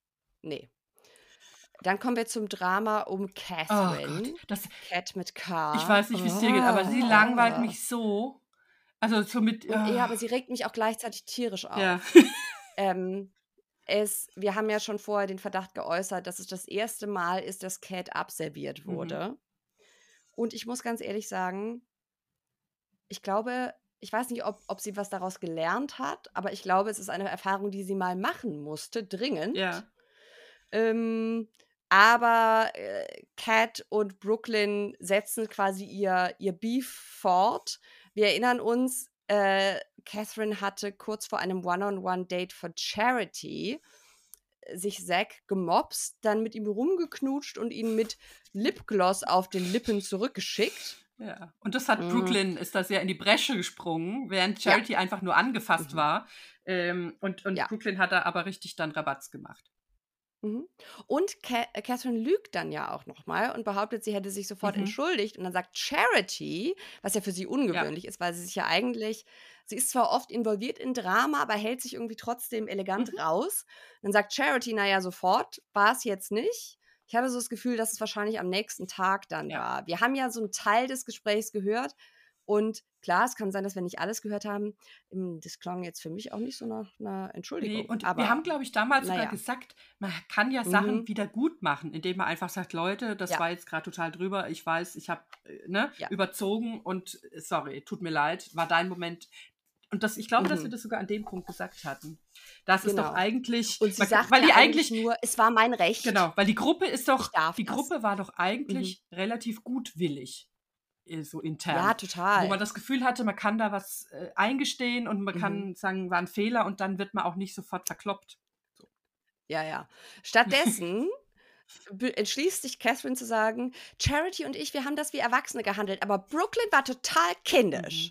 Ne. Dann kommen wir zum Drama um Oh Gott, Catherine. das Cat mit ich K. weiß nicht, wie's dir geht, aber sie langweilt mich so. Also, so mit Und ja, aber ah. sie regt mich auch gleichzeitig tierisch Ja. auf. Ähm, es wir haben ja schon vorher den Verdacht geäußert, dass es das erste Mal ist, dass Cat abserviert Mhm. wurde. Und ich muss ganz ehrlich sagen ich glaube ich weiß nicht, ob ob sie was daraus gelernt hat, aber ich glaube, es ist eine Erfahrung, die sie mal machen musste, dringend. Ja. Ähm, aber, äh, Cat und Brooklyn setzen quasi ihr ihr Beef fort. Wir erinnern uns, äh, Catherine hatte kurz vor einem One-on-One-Date for Charity sich Zack gemobst, dann mit ihm rumgeknutscht und ihn mit Lipgloss auf den Lippen zurückgeschickt. Ja, und das hat Mhm. Brooklyn, ist da sehr in die Bresche gesprungen, während Ja. Charity einfach nur angefasst Mhm. war. Ähm, und und Ja. Brooklyn hat da aber richtig dann Rabatz gemacht. Mhm. Und Ca äh, Catherine lügt dann ja auch noch mal und behauptet, sie hätte sich sofort Mhm. entschuldigt. Und dann sagt Charity, was ja für sie Ja. ungewöhnlich ist, weil sie sich ja eigentlich sie ist zwar oft involviert in Drama, aber hält sich irgendwie trotzdem elegant Mhm. raus. Dann sagt Charity: „Na ja, sofort war es jetzt nicht." Ich hatte so das Gefühl, dass es wahrscheinlich am nächsten Tag dann Ja. war. Wir haben ja so 'n Teil des Gesprächs gehört und klar, es kann sein, dass wir nicht alles gehört haben. Hm, das klang jetzt für mich auch nicht so nach 'ner Ne, Entschuldigung, und wir aber haben, glaube ich, damals na sogar ja. gesagt, man kann ja Mhm. Sachen wieder gut machen, indem man einfach sagt: „Leute, das Ja. war jetzt grad total drüber. Ich weiß, ich habe, äh, ne, Ja. überzogen und äh, sorry, tut mir leid, war dein Moment." Und das ich glaube, dass wir Mhm. das sogar an dem Punkt gesagt hatten. Das ist doch Genau. eigentlich Und sie man sagt weil ja die eigentlich eigentlich nur: „Es war mein Recht. genau, weil die Gruppe ist Ich doch darf die das." Gruppe war doch Mhm. eigentlich relativ gutwillig, äh, so Ja, intern. Wo man total. das Gefühl hatte, man kann da was, äh, eingestehen und man Mhm. kann sagen, war 'n Fehler und dann wird man auch nicht sofort verkloppt. So. Ja, ja. Stattdessen be entschließt sich Catherine zu sagen: „Charity und ich, wir haben das wie Erwachsene gehandelt, aber Brooklyn war total kindisch." Mhm.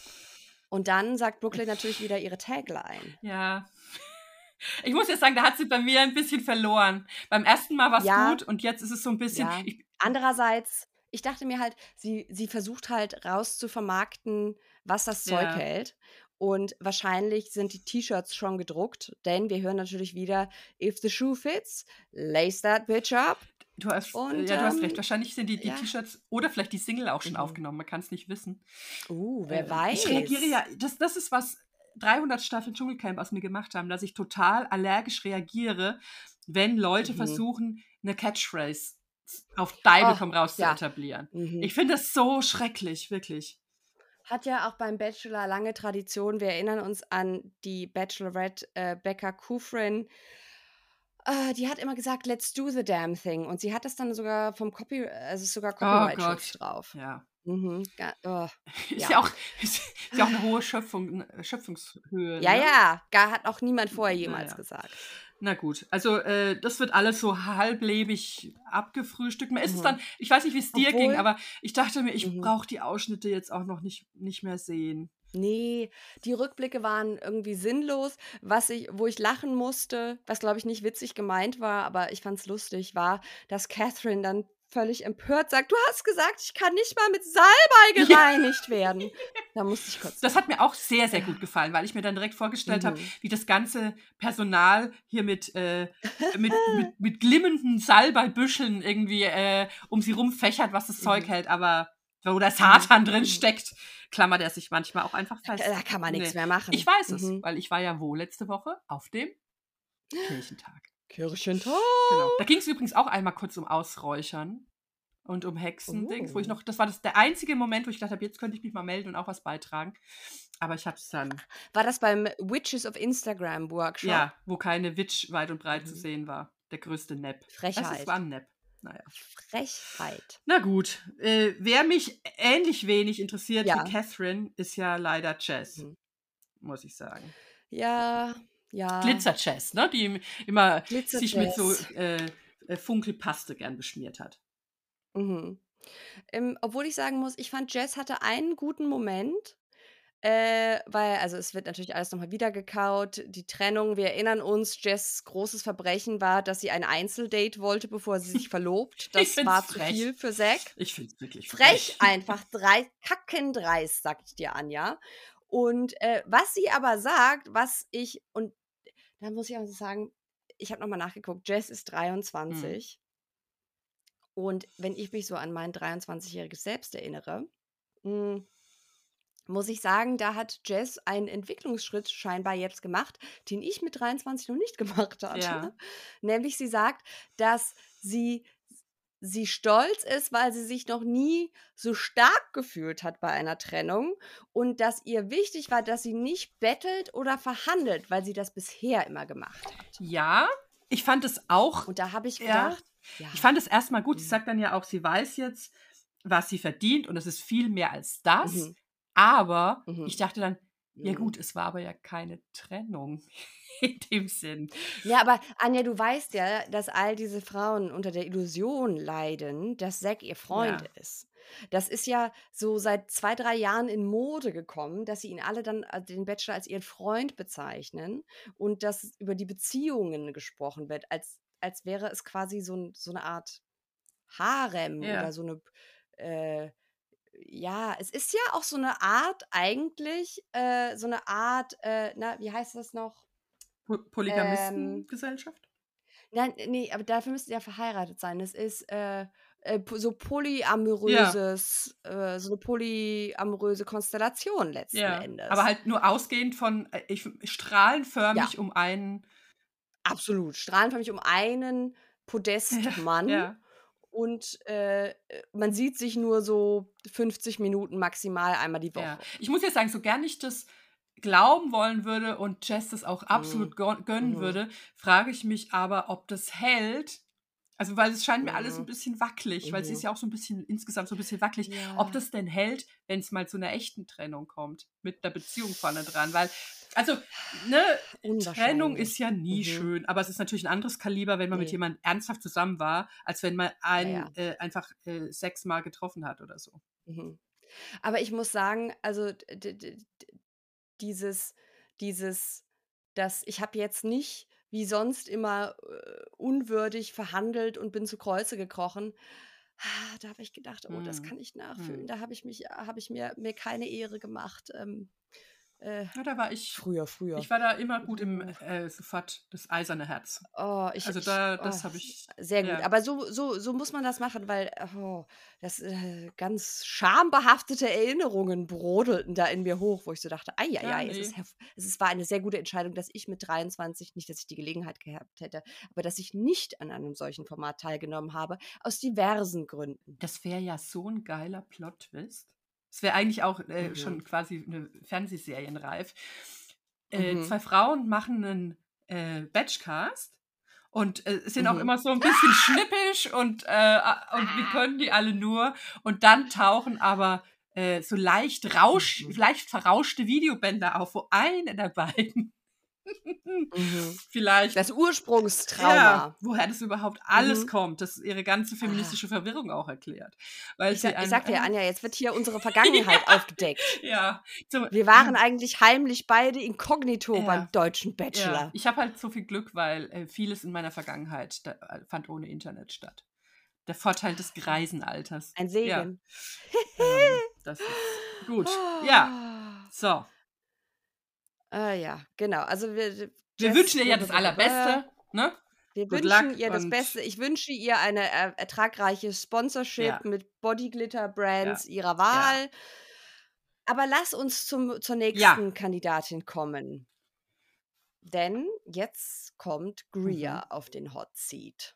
Und dann sagt Brooklyn natürlich wieder ihre Tagline. Ja. Ich muss jetzt sagen, da hat sie bei mir 'n bisschen verloren. Beim ersten Mal war's Ja. gut und jetzt ist es so 'n bisschen Ja. ich Andererseits, ich dachte mir halt, sie sie versucht halt raus zu vermarkten, was das Zeug Ja. hält. Und wahrscheinlich sind die T-Shirts schon gedruckt, denn wir hören natürlich wieder: „If the shoe fits, lace that bitch up." Du hast Und, ja, du hast recht. ähm, Wahrscheinlich sind die die ja. T-Shirts oder vielleicht die Single auch schon Mhm. aufgenommen. Man kann's nicht wissen. Uh, wer Ähm, ich reagiere weiß. ja das das ist, was dreihundert Staffeln Dschungelcamp aus mir gemacht haben, dass ich total allergisch reagiere, wenn Leute Mhm. versuchen, 'ne Catchphrase z auf Teufel Oh, komm raus zu ja. etablieren. Mhm. Ich finde das so schrecklich, wirklich. Hat ja auch beim Bachelor lange Tradition. Wir erinnern uns an die Bachelorette, äh, Becca Kufrin. Äh, die hat immer gesagt: „Let's do the damn thing." Und sie hat das dann sogar vom Copy also, ist sogar Oh Copyright-Schutz Gott. drauf. Ja. Mhm, ga oh, Ist ja. ja auch ist ist ja auch 'ne hohe Schöpfung n Schöpfungshöhe, Ja, ne? ja, ga hat auch niemand vorher Hm, na jemals ja. gesagt. Na gut, also, äh, das wird alles so halblebig abgefrühstückt. Man ist es Mhm. dann ich weiß nicht, wie's dir ging, Obwohl aber ich dachte mir, ich mhm. brauche die Ausschnitte jetzt auch noch nicht nicht mehr sehen. Ne, die Rückblicke waren irgendwie sinnlos. Was ich wo ich lachen musste, was, glaube ich, nicht witzig gemeint war, aber ich fand's lustig, war, dass Catherine dann völlig empört sagt: „Du hast gesagt, ich kann nicht mal mit Salbei Ja. gereinigt werden." Da musste ich Das kotzen. hat mir auch sehr, sehr gut Ja. gefallen, weil ich mir dann direkt vorgestellt habe, Mhm. wie das ganze Personal hier mit, äh mit mit mit glimmenden Salbeibüscheln irgendwie, äh, um sie rum fächert, was das Zeug Mhm. hält, aber wo der Mhm. Satan drin Mhm. steckt, klammert er sich manchmal auch einfach Da ka da fest. kann man nix Ne, mehr ich machen. weiß es, Mhm. weil ich war ja wo letzte Woche? Auf dem Kirchentag. Kirchentag. Genau. Da ging's übrigens auch einmal kurz um Ausräuchern und um Hexendings, wo ich Oh. noch das war das der einzige Moment, wo ich gedacht habe: „Jetzt könnte ich mich mal melden und auch was beitragen." Aber ich habe es dann War das beim Witches of Instagram Workshop? Ja, wo keine Witch weit und breit zu Mhm. sehen war. Der größte Nepp. Also, es war Frechheit. 'n Nepp. Na ja. Frechheit. Na gut, äh, wer mich ähnlich wenig interessiert wie Ja. Catherine, ist ja leider Jazz, Mhm. muss ich sagen. Ja, ja. Glitzer-Jazz, ne, die im immer sich mit so, Glitzer-Jazz. äh, äh, Funkelpaste gern beschmiert hat. Mhm. Ähm, obwohl ich sagen muss, ich fand, Jazz hatte einen guten Moment, äh, weil also, es wird natürlich alles noch mal wiedergekaut. Die Trennung, wir erinnern uns, Jazz' großes Verbrechen war, dass sie ein Einzeldate wollte, bevor sie sich verlobt. Ich Das finde es war zu frech. viel für Zack. Ich finde es wirklich Frech frech. einfach, drei kackendreist, sage ich dir, Anja. Und, äh, was sie aber sagt, was ich und da muss ich auch so sagen, ich habe noch mal nachgeguckt, Jazz ist Mhm. dreiundzwanzig. Und wenn ich mich so an mein dreiundzwanzigjähriges Selbst erinnere, hm, muss ich sagen, da hat Jazz einen Entwicklungsschritt scheinbar jetzt gemacht, den ich mit dreiundzwanzig noch nicht gemacht hatte. Ja. Nämlich sie sagt, dass sie sie stolz ist, weil sie sich noch nie so stark gefühlt hat bei einer Trennung und dass ihr wichtig war, dass sie nicht bettelt oder verhandelt, weil sie das bisher immer gemacht hat. Ja, ich fand es auch Und da habe ich ja, gedacht ja, ich fand es erst mal gut. Sie mhm, sagt dann ja auch, sie weiß jetzt, was sie verdient und es ist viel mehr als das. mhm, Aber mhm. ich dachte dann: Ja Mhm. gut, es war aber ja keine Trennung in dem Sinn. Ja, aber Anja, du weißt ja, dass all diese Frauen unter der Illusion leiden, dass Zack ihr Freund Ja. ist. Das ist ja so seit zwei, drei Jahren in Mode gekommen, dass sie ihn alle dann, äh, den Bachelor als ihren Freund bezeichnen und dass über die Beziehungen gesprochen wird, als, als wäre es quasi so, ein, so eine Art Harem oder Ja. so eine, äh, ja, es ist ja auch so eine Art eigentlich, äh, so eine Art, äh, na, wie heißt das noch? Po Ähm, Polygamistengesellschaft? Nein, ne, aber dafür müsst ihr ja verheiratet sein. Das ist, äh, äh, po so Ja, polyamoröses äh, so 'ne polyamoröse Konstellation letzten ja. Aber Endes. halt nur ausgehend von, äh, ich Ja, strahlenförmig um einen. absolut. Strahlenförmig um einen Ja, Podestmann ja. und, äh, äh, man sieht sich nur so fünfzig Minuten maximal einmal die Ja. Woche. Ich muss jetzt sagen, so gern ich das glauben wollen würde und Jess das auch Mhm. absolut gön gönnen Mhm. würde, frage ich mich aber, ob das hält. Also, weil es scheint mir alles 'n Mhm. bisschen wackelig, weil sie ist Mhm. ja auch so 'n bisschen insgesamt so 'n bisschen wackelig, ob Ja. das denn hält, wenn's mal zu 'ner echten Trennung kommt, mit 'ner Beziehung vorne dran. Weil also, ne, Trennung ist Unwahrscheinlich. ja nie Mhm. schön, aber es ist natürlich 'n anderes Kaliber, wenn man mit Ne. jemandem ernsthaft zusammen war, als wenn man Ja, einen, ja. äh, einfach, äh, sechsmal getroffen hat oder so. Mhm. Aber ich muss sagen, also d d d d dieses dieses das ich habe jetzt nicht wie sonst immer, äh, unwürdig verhandelt und bin zu Kreuze gekrochen. Ah, da habe ich gedacht: „Oh, das Mhm. kann ich nachfühlen. Mhm. Da habe ich mich habe ich mir mir keine Ehre gemacht." Ähm, äh, Ja, da war ich früher, früher. ich war da immer gut im, Uh. äh, sofort das eiserne Herz. Oh, ich Also, ich da oh, das habe ich sehr gut. ja. Aber so so so muss man das machen, weil, oh, das, äh, ganz schambehaftete Erinnerungen brodelten da in mir hoch, wo ich so dachte: „Ei, ei, Ja, ei, es ist ne. herv es ist war eine sehr gute Entscheidung, dass ich mit dreiundzwanzig nicht, dass ich die Gelegenheit gehabt hätte, aber dass ich nicht an einem solchen Format teilgenommen habe, aus diversen Gründen." Das wäre ja so 'n geiler Plot-Twist. Es wäre eigentlich auch, äh, Mhm. schon quasi 'ne Fernsehserienreif. Äh, Mhm. zwei Frauen machen 'nen, äh, Batchcast und, äh, sind auch Mhm. immer so 'n bisschen schnippisch und, äh, a und wie können die alle nur? Und dann tauchen aber, äh, so leicht rausch Mhm. leicht verrauschte Videobänder auf, wo eine der beiden Mhm. vielleicht Das ja, Ursprungstrauma. woher das überhaupt alles Mhm. kommt, das ihre ganze Ah. feministische Verwirrung auch erklärt, weil Ich sa sie ich ein sage dir, äh, Anja, jetzt wird hier unsere ja, Vergangenheit aufgedeckt. ja, so Wir waren eigentlich heimlich beide inkognito beim ja, deutschen ja. Bachelor. Ich habe halt so viel Glück, weil, äh, vieles in meiner Vergangenheit da äh, fand ohne Internet statt. Der Vorteil des Ja, Greisenalters. ein Ja, Segen. ähm, das ist gut. Ja, Ah, so. Ah, ja, genau. Also, wir Wir Jess wünschen ihr ja das Allerbeste, ne? wir Good wünschen luck ihr das und Beste. Ich wünsche ihr eine er ertragreiche Sponsorship ja, mit Bodyglitter-Brands ja, ihrer ja, Wahl. Aber lass uns zum zur ja. nächsten Kandidatin kommen, denn jetzt kommt Mhm. Greer auf den Hot Seat.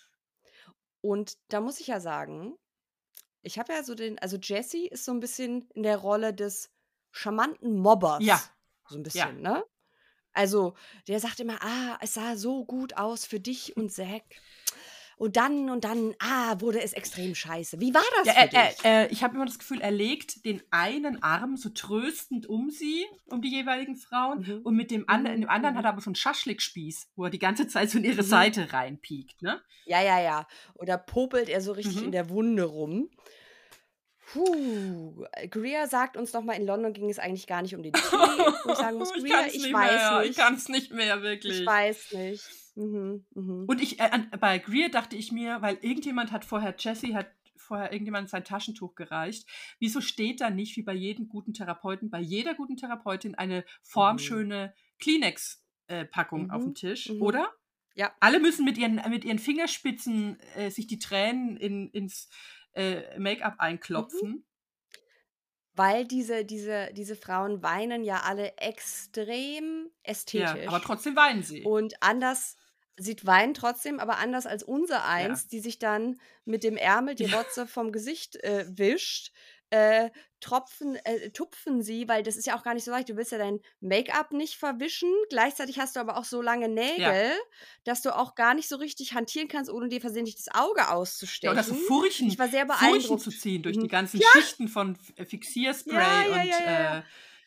Und da muss ich ja sagen, ich habe ja so den also Jessie ist so 'n bisschen in der Rolle des charmanten Ja, Mobbers, so 'n ja. bisschen, ne? Also, der sagt immer: „Ah, es sah so gut aus für dich und Zack. Und dann und dann, ah, wurde es extrem scheiße." Wie war Ja, das für er er dich? äh, ich habe immer das Gefühl, er legt den einen Arm so tröstend um sie, um die jeweiligen Frauen, Mhm. und mit dem ander in Mhm. dem anderen hat Mhm. er aber so 'n Schaschlikspieß, wo er die ganze Zeit so in ihre Mhm. Seite reinpiekt, ne? Ja, ja, ja. Und da popelt er so richtig in Mhm. der Wunde rum. Puh, äh, Greer sagt uns noch mal, in London ging es eigentlich gar nicht um den Tee, wo ich sagen muss: Ich „Greer, kann's ich nicht weiß mehr, ich nicht. kann's nicht mehr, Ich wirklich. weiß nicht." Mhm, mhm. Und ich äh, an bei Greer dachte ich mir, weil irgendjemand hat vorher Jessie hat vorher irgendjemand sein Taschentuch gereicht. Wieso steht da nicht, wie bei jedem guten Therapeuten, bei jeder guten Therapeutin eine Mhm. formschöne Kleenex, äh, Packung aufm Mhm. Tisch, Mhm. oder? Ja. Alle müssen mit ihren mit ihren Fingerspitzen, äh, sich die Tränen in ins, äh, Make-up Mhm. einklopfen. Weil diese diese diese Frauen weinen ja alle extrem Ja, aber ästhetisch trotzdem weinen sie. und anders sie weinen trotzdem, aber anders als Ja. unsereins, die sich dann mit dem Ärmel die Ja. Rotze vom Gesicht, äh, wischt, äh, tropfen äh, tupfen sie, weil das ist ja auch gar nicht so leicht. Du willst ja dein Make-up nicht verwischen. Gleichzeitig hast du aber auch so lange Ja. Nägel, dass du auch gar nicht so richtig hantieren kannst, ohne dir versehentlich das Auge Ja, oder so auszustechen. Ich Furchen war sehr Furchen zu beeindruckt. ziehen durch die Mhm. ganzen Ja, Schichten von F ja, Fixierspray ja, ja, und, ja, ja. äh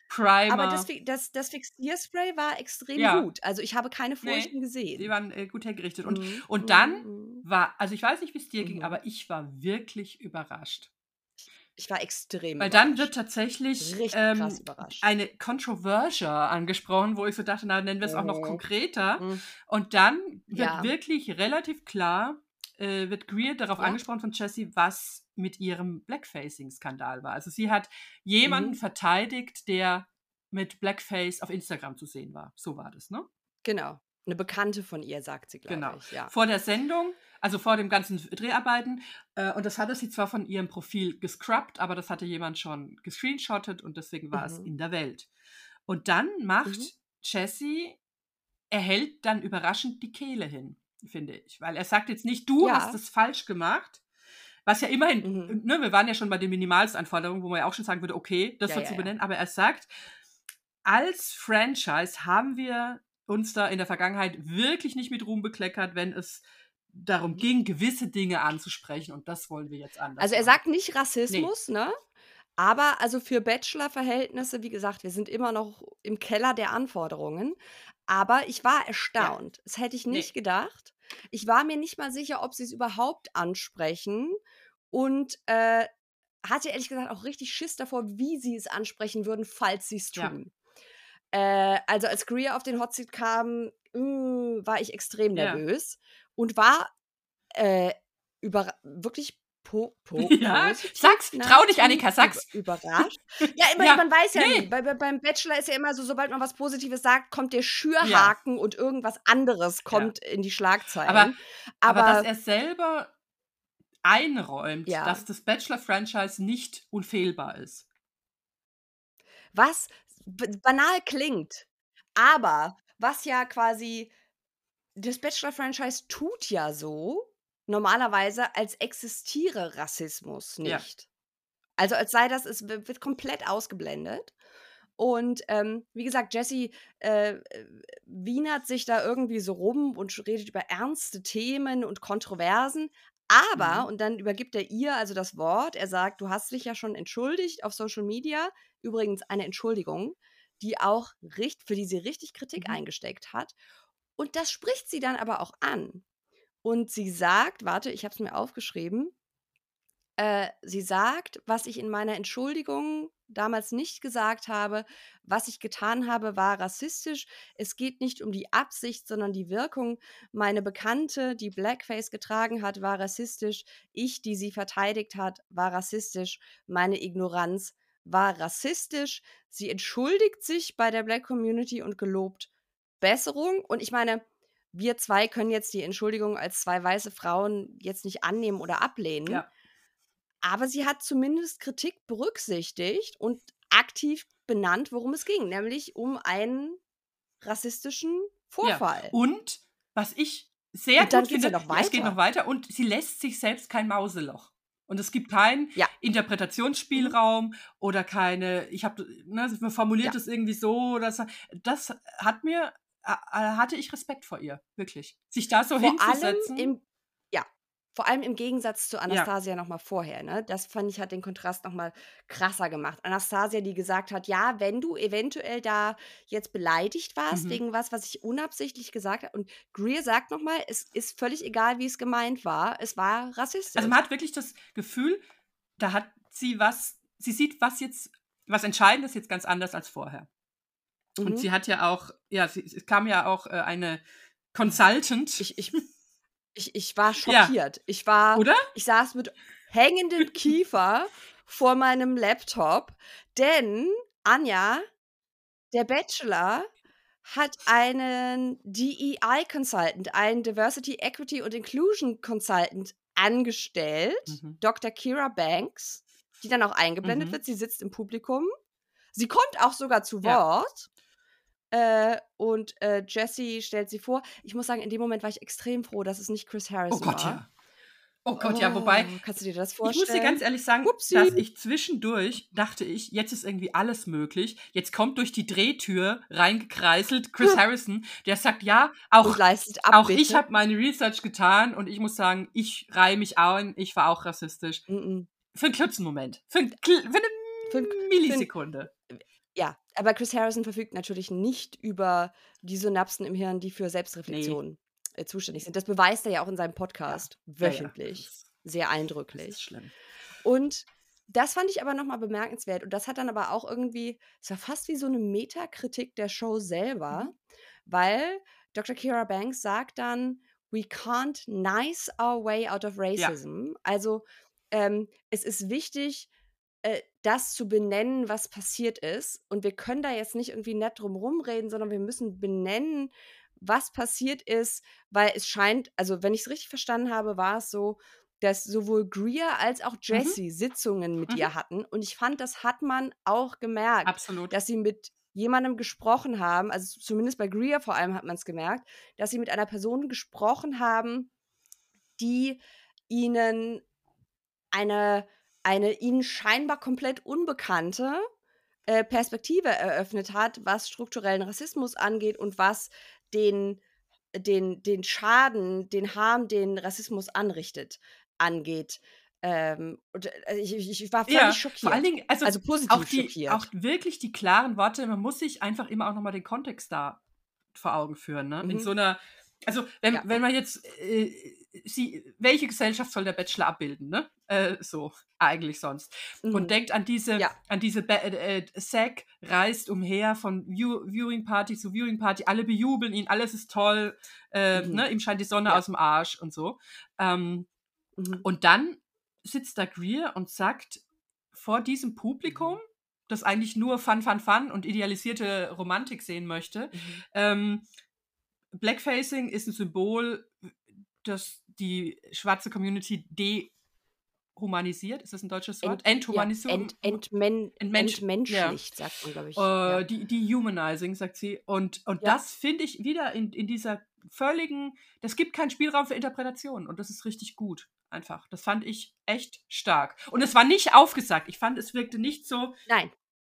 Primer. Aber das, Fi- das, das Fixierspray war extrem Ja. gut. Also ich habe keine Furchen Nee, gesehen. die waren äh, gut hergerichtet. Und, Mhm, und mhm, dann mhm, war, also ich weiß nicht, wie es dir ging, mhm. aber ich war wirklich überrascht. Ich war extrem Weil dann wird überrascht. tatsächlich Richtig krass ähm, überrascht. eine Controversia angesprochen, wo ich so dachte, na, nennen wir es auch noch Mhm. konkreter. Mhm. Und dann wird Ja. wirklich relativ klar, äh, wird Greer darauf Ja. angesprochen von Jessie, was mit ihrem Blackfacing-Skandal war. Also sie hat jemanden Mhm. verteidigt, der mit Blackface auf Instagram zu sehen war. So war das, ne? Genau. Eine Bekannte von ihr, sagt sie, glaube Genau. ich. Ja. Vor der Sendung, also vor dem ganzen Dreharbeiten, äh, und das hatte sie zwar von ihrem Profil gescrubbt, aber das hatte jemand schon gescreenshottet und deswegen war es Mhm. in der Welt. Und dann macht Mhm. Jessie, er hält dann überraschend die Kehle hin, finde ich. Weil er sagt jetzt nicht, du hast Ja. es falsch gemacht, was ja immerhin, Mhm. ne, wir waren ja schon bei den Minimalstanforderungen, wo man ja auch schon sagen würde, okay, das Ja, so ja, zu ja. benennen, aber er sagt, als Franchise haben wir uns da in der Vergangenheit wirklich nicht mit Ruhm bekleckert, wenn es darum Mhm. ging, gewisse Dinge anzusprechen und das wollen wir jetzt anders Also er machen. sagt nicht Rassismus, ne? Aber also für Bachelor-Verhältnisse, wie gesagt, wir sind immer noch im Keller der Anforderungen. Aber ich war erstaunt. Das hätte ich Nee. nicht gedacht. Ich war mir nicht mal sicher, ob sie es überhaupt ansprechen. Und äh, hatte ehrlich gesagt auch richtig Schiss davor, wie sie es ansprechen würden, falls sie es Ja. tun. Äh, also als Greer auf den Hot Seat kam, mm, war ich extrem Ja. nervös und war äh, über wirklich po po Ja, positiv, sag's, trau dich, nahezu Annika, sag's. üb- überrascht. Ja, immer, Ja, man weiß ja nee. nie. Bei, bei, beim Bachelor ist ja immer so, sobald man was Positives sagt, kommt der Schürhaken und irgendwas anderes kommt in die Aber, Schlagzeilen. aber dass Aber er selber einräumt, ja, dass das Bachelor-Franchise nicht unfehlbar ist. was b- banal klingt, aber was ja quasi das Bachelor-Franchise tut ja so, normalerweise, als existiere Rassismus Ja. nicht. Also als sei das, es w- wird komplett ausgeblendet. Und ähm, wie gesagt, Jessie äh, äh, wienert sich da irgendwie so rum und redet über ernste Themen und Kontroversen. Aber, Mhm. und dann übergibt er ihr also das Wort, er sagt, du hast dich ja schon entschuldigt auf Social Media. Übrigens eine Entschuldigung, die auch richt, für die sie richtig Kritik Mhm. eingesteckt hat. Und das spricht sie dann aber auch an. Und sie sagt, warte, ich habe es mir aufgeschrieben, äh, sie sagt, was ich in meiner Entschuldigung damals nicht gesagt habe, was ich getan habe, war rassistisch. Es geht nicht um die Absicht, sondern die Wirkung. Meine Bekannte, die Blackface getragen hat, war rassistisch. Ich, die sie verteidigt hat, war rassistisch. Meine Ignoranz war rassistisch. Sie entschuldigt sich bei der Black Community und gelobt Besserung. Und ich meine, wir zwei können jetzt die Entschuldigung als zwei weiße Frauen jetzt nicht annehmen oder ablehnen. Ja. Aber sie hat zumindest Kritik berücksichtigt und aktiv benannt, worum es ging, nämlich um einen rassistischen Ja. Vorfall. Und was ich sehr Und dann gut geht's ja finde, noch ja, es geht noch weiter. weiter und sie lässt sich selbst kein Mauseloch. Und es gibt keinen Ja. Mhm. Interpretationsspielraum oder keine, ich habe, ne, man formuliert Ja. es irgendwie so oder so. Das hat mir, äh, hatte ich Respekt vor ihr, wirklich. Sich da so Vor allem hinzusetzen. im, ja, vor allem im Gegensatz zu Ja. Anastasia noch mal vorher, ne? Das fand ich, hat den Kontrast noch mal krasser gemacht. Anastasia, die gesagt hat, ja, wenn du eventuell da jetzt beleidigt warst Mhm. wegen was, was ich unabsichtlich gesagt habe. Und Greer sagt noch mal, es ist völlig egal, wie es gemeint war. Es war rassistisch. Also man hat wirklich das Gefühl, da hat sie was, sie sieht was jetzt, was Entscheidendes jetzt ganz anders als vorher. Und Mhm. sie hat ja auch, ja, sie, es kam ja auch äh, eine Consultant. Ich, ich, ich, ich war Ja, schockiert. Ich war, oder? ich saß mit hängendem Kiefer vor meinem Laptop, denn Anja, der Bachelor, hat einen D E I-Consultant, einen Diversity, Equity und Inclusion Consultant angestellt, Mhm. Doktor Kira Banks, die dann auch eingeblendet Mhm. wird. Sie sitzt im Publikum. Sie kommt auch sogar zu Ja. Wort. Äh, und äh, Jessie stellt sie vor. Ich muss sagen, in dem Moment war ich extrem froh, dass es nicht Chris Oh Harrison Gott, war. ja. Oh Gott, ja, wobei, Oh, kannst du dir das ich muss dir ganz vorstellen? ehrlich sagen, Upsi. dass ich zwischendurch dachte ich, jetzt ist irgendwie alles möglich. Jetzt kommt durch die Drehtür reingekreiselt Chris Harrison, der sagt, ja, Und auch, leistet auch ich Abbitte. habe meine Research getan und ich muss sagen, ich reihe mich ein, ich war auch rassistisch. Mm-mm. Für einen kurzen Moment. Für, ein, Kl- für eine Für, ein- für ein, Millisekunde. ja, Aber Chris Harrison verfügt natürlich nicht über die Synapsen im Hirn, die für Ne. Selbstreflexion, äh, zuständig sind. Das beweist er ja auch in seinem Ja. Podcast Ja, ja. Das wöchentlich. ist Sehr das ist eindrücklich. schlimm. Und das fand ich aber noch mal bemerkenswert. Und das hat dann aber auch irgendwie es war fast wie so 'ne Metakritik der Show selber, Mhm. weil Doktor Kira Banks sagt dann: „We can't nice our way out of Ja. racism." Also, ähm, es ist wichtig, äh, das zu benennen, was passiert ist. Und wir können da jetzt nicht irgendwie nett drum rumreden, sondern wir müssen benennen, was passiert ist, weil es scheint also, wenn ich's richtig verstanden habe, war es so, dass sowohl Greer als auch Mhm. Jessie Sitzungen mit Mhm. ihr hatten. Und ich fand, das hat man auch gemerkt, Absolut. dass sie mit jemandem gesprochen haben, also, zumindest bei Greer vor allem hat man's gemerkt, dass sie mit einer Person gesprochen haben, die ihnen eine eine ihnen scheinbar komplett unbekannte, äh, Perspektive eröffnet hat, was strukturellen Rassismus angeht und was den den den Schaden, den Harm, den Rassismus anrichtet, angeht. Ähm, und, äh, ich ich ich war völlig Ja, vor allen schockiert. Dingen, also, Also, auch positiv die auch schockiert. wirklich die klaren Worte man muss sich einfach immer auch noch mal den Kontext da vor Augen führen, ne? In Mhm. so 'ner also, wenn Ja. wenn man jetzt, äh, sie welche Gesellschaft soll der Bachelor abbilden, ne? Äh, so eigentlich sonst. Und Mhm. denkt an diese Ja. an diese Be äh, äh, Zack reist umher von View Viewing Party zu Viewing Party, alle bejubeln ihn, alles ist toll, äh, Mhm. ne? Ihm scheint die Sonne Ja. aus'm Arsch und so. Ähm, Mhm. und dann sitzt da Greer und sagt vor diesem Publikum, Mhm. das eigentlich nur Fun, Fun, Fun und idealisierte Romantik sehen möchte, Mhm. ähm, Blackfacing ist 'n Symbol, das die schwarze Community dehumanisiert. Ist das 'n deutsches Wort? Ent ja, Enthumanisierung ent entmen entmensch ja. entmenschlicht, sagt man, glaube ich, ja. Äh, de dehumanizing, sagt sie. Und und Ja. das finde ich wieder in in dieser völligen das gibt keinen Spielraum für Interpretation und das ist richtig gut einfach. Das fand ich echt stark. Und es war nicht aufgesagt. Ich fand, es wirkte nicht so Nein.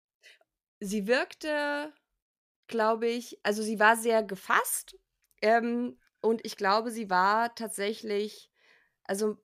Sie wirkte, glaube ich also, sie war sehr gefasst, ähm, und ich glaube, sie war tatsächlich also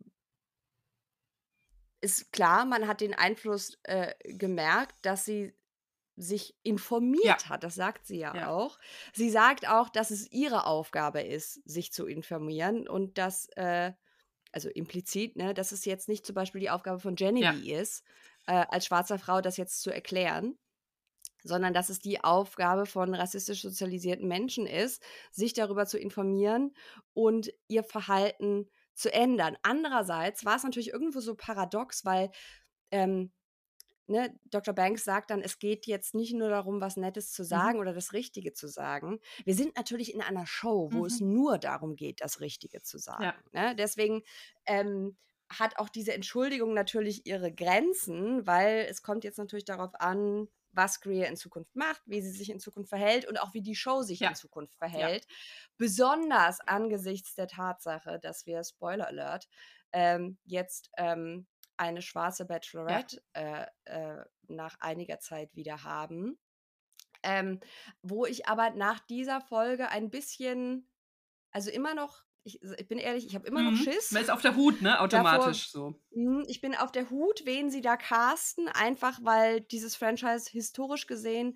ist klar, man hat den Einfluss, äh, gemerkt, dass sie sich Ja. informiert hat. Das sagt sie ja Ja. auch. Sie sagt auch, dass es ihre Aufgabe ist, sich zu informieren und dass, äh also, implizit, ne, dass es jetzt nicht zum Beispiel die Aufgabe von Ja. Genevieve ist, äh, als schwarzer Frau das jetzt zu erklären, sondern dass es die Aufgabe von rassistisch sozialisierten Menschen ist, sich darüber zu informieren und ihr Verhalten zu ändern. Andererseits war es natürlich irgendwo so paradox, weil, ähm, ne, Doktor Banks sagt dann: „Es geht jetzt nicht nur darum, was Nettes zu Mhm. sagen oder das Richtige zu sagen." Wir sind natürlich in einer Show, wo es Mhm. nur darum geht, das Richtige zu sagen, Ja. ne? Deswegen, ähm, hat auch diese Entschuldigung natürlich ihre Grenzen, weil es kommt jetzt natürlich darauf an, was Greer in Zukunft macht, wie sie sich in Zukunft verhält und auch wie die Show sich in Ja. Zukunft Ja. verhält. Besonders angesichts der Tatsache, dass wir, Spoiler Alert, ähm, jetzt, ähm, eine schwarze Ja. Bachelorette, äh, äh, nach einiger Zeit wieder haben. Ähm, wo ich aber nach dieser Folge ein bisschen also, immer noch ich ich bin ehrlich, ich habe immer noch Mhm. Schiss Man ist auf der Hut, ne, davor automatisch so. mhm, ich bin auf der Hut, wen sie da casten, einfach weil dieses Franchise historisch gesehen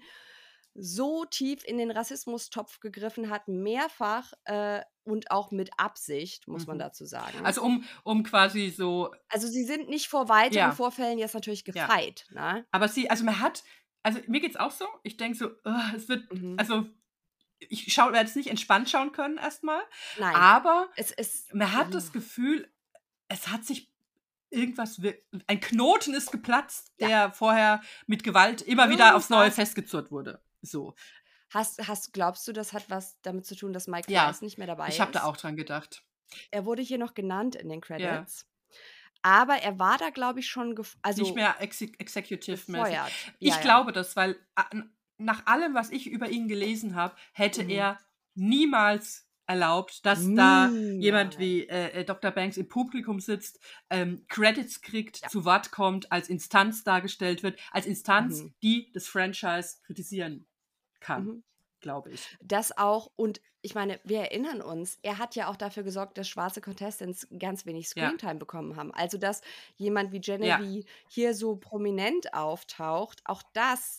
so tief in den Rassismustopf gegriffen hat, mehrfach, äh, und auch mit Absicht, muss man Mhm. dazu sagen. Also, um um quasi so Also, sie sind nicht vor weiteren Ja. Vorfällen jetzt natürlich Ja. gefeit, ne? Aber sie also, man hat also, mir geht's auch so. Ich denke so: „Es wird“ Mhm. also, ich schaue werde es nicht entspannt schauen können erst mal, Nein. aber Es ist man hat das mhm. Gefühl, es hat sich irgendwas wir ein Knoten ist geplatzt, Ja. der vorher mit Gewalt immer wieder aufs Neue Irgendwas festgezurrt wurde, so. Hast hast glaubst du, das hat was damit zu tun, dass Mike Ja, Price nicht mehr dabei ich habe da ist? auch dran gedacht. Er wurde hier noch genannt in den Ja. Credits, aber er war da, glaube ich, schon gef Nicht also mehr exi executive-mäßig. gefeuert. Ja, Ich ja. glaube das, weil a n nach allem, was ich über ihn gelesen habe, hätte Mhm. er niemals erlaubt, dass da jemand Niemals. wie, äh, äh, Doktor Banks im Publikum sitzt, ähm, Credits kriegt, Ja. zu Wort kommt, als Instanz dargestellt wird, als Instanz, Mhm. die das Franchise kritisieren kann, Mhm. glaube ich. Das auch und ich meine, wir erinnern uns, er hat ja auch dafür gesorgt, dass schwarze Contestants ganz wenig Ja. Screentime bekommen haben. Also, dass jemand wie Ja. Genevieve hier so prominent auftaucht, auch das,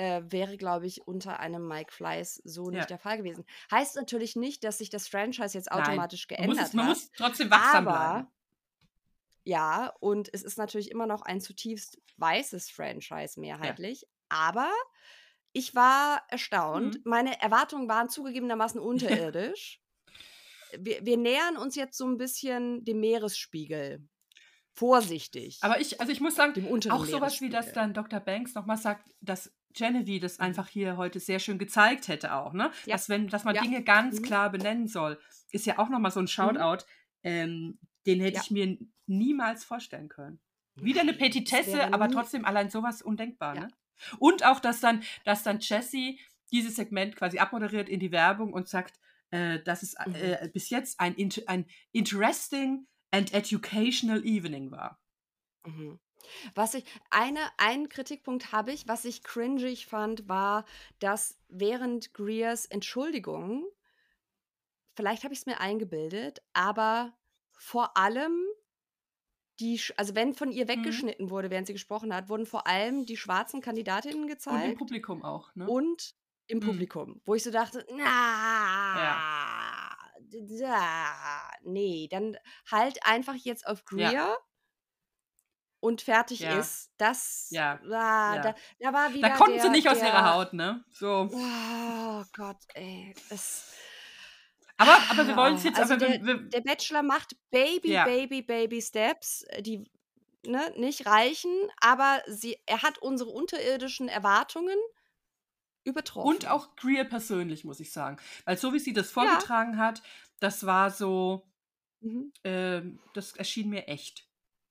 äh, wäre, glaube ich, unter einem Mike Fleiss so nicht Ja. der Fall gewesen. Heißt natürlich nicht, dass sich das Franchise jetzt Nein. automatisch Man muss, es, geändert man hat. muss trotzdem wachsam Aber bleiben. ja, und es ist natürlich immer noch ein zutiefst weißes Franchise mehrheitlich. Aber ich war erstaunt. Mhm. Meine Erwartungen waren zugegebenermaßen unterirdisch. Wir, wir nähern uns jetzt so ein bisschen dem Meeresspiegel. Vorsichtig. Aber ich, also ich muss sagen, Dem unteren auch sowas wie das Meeresspiegel. dann Doktor Banks nochmal sagt, dass Genevieve das Mhm. einfach hier heute sehr schön gezeigt hätte auch, ne? Ja. Dass, wenn, dass man Ja. Dinge ganz Mhm. klar benennen soll, ist ja auch nochmal so ein Shoutout, ähm, den hätte Ja. ich mir niemals vorstellen können. Wieder eine Nein, das Petitesse, wäre aber nie- trotzdem allein sowas undenkbar, Ja. ne? Und auch, dass dann, dass dann Jessie dieses Segment quasi abmoderiert in die Werbung und sagt, äh, dass es Mhm. äh, bis jetzt ein, int- ein interesting and educational evening war. Mhm. Was ich, eine, einen Kritikpunkt habe ich, was ich cringig fand, war, dass während Greers Entschuldigung, vielleicht habe ich es mir eingebildet, aber vor allem die, Sch- also wenn von ihr weggeschnitten wurde, während sie gesprochen hat, wurden vor allem die schwarzen Kandidatinnen Und im gezeigt Publikum auch, ne? und im Mhm. Publikum, wo ich so dachte, na, d- da, nee, dann halt einfach jetzt auf Ja. Greer und fertig Ja. ist. Das Ja. war, Ja. da, da war wieder Da konnten der, sie nicht aus der, ihrer Haut, ne? So. Oh Gott, ey. Es, Aber, aber wir wollen es jetzt, also aber der, wir, wir, der Bachelor macht Baby, Ja. Baby, Baby Steps, äh, die ne, nicht reichen, aber sie, er hat unsere unterirdischen Erwartungen übertroffen. und auch Greer persönlich, muss ich sagen. Weil so wie sie das Ja. vorgetragen hat, das war so, Mhm. ähm, das erschien mir echt.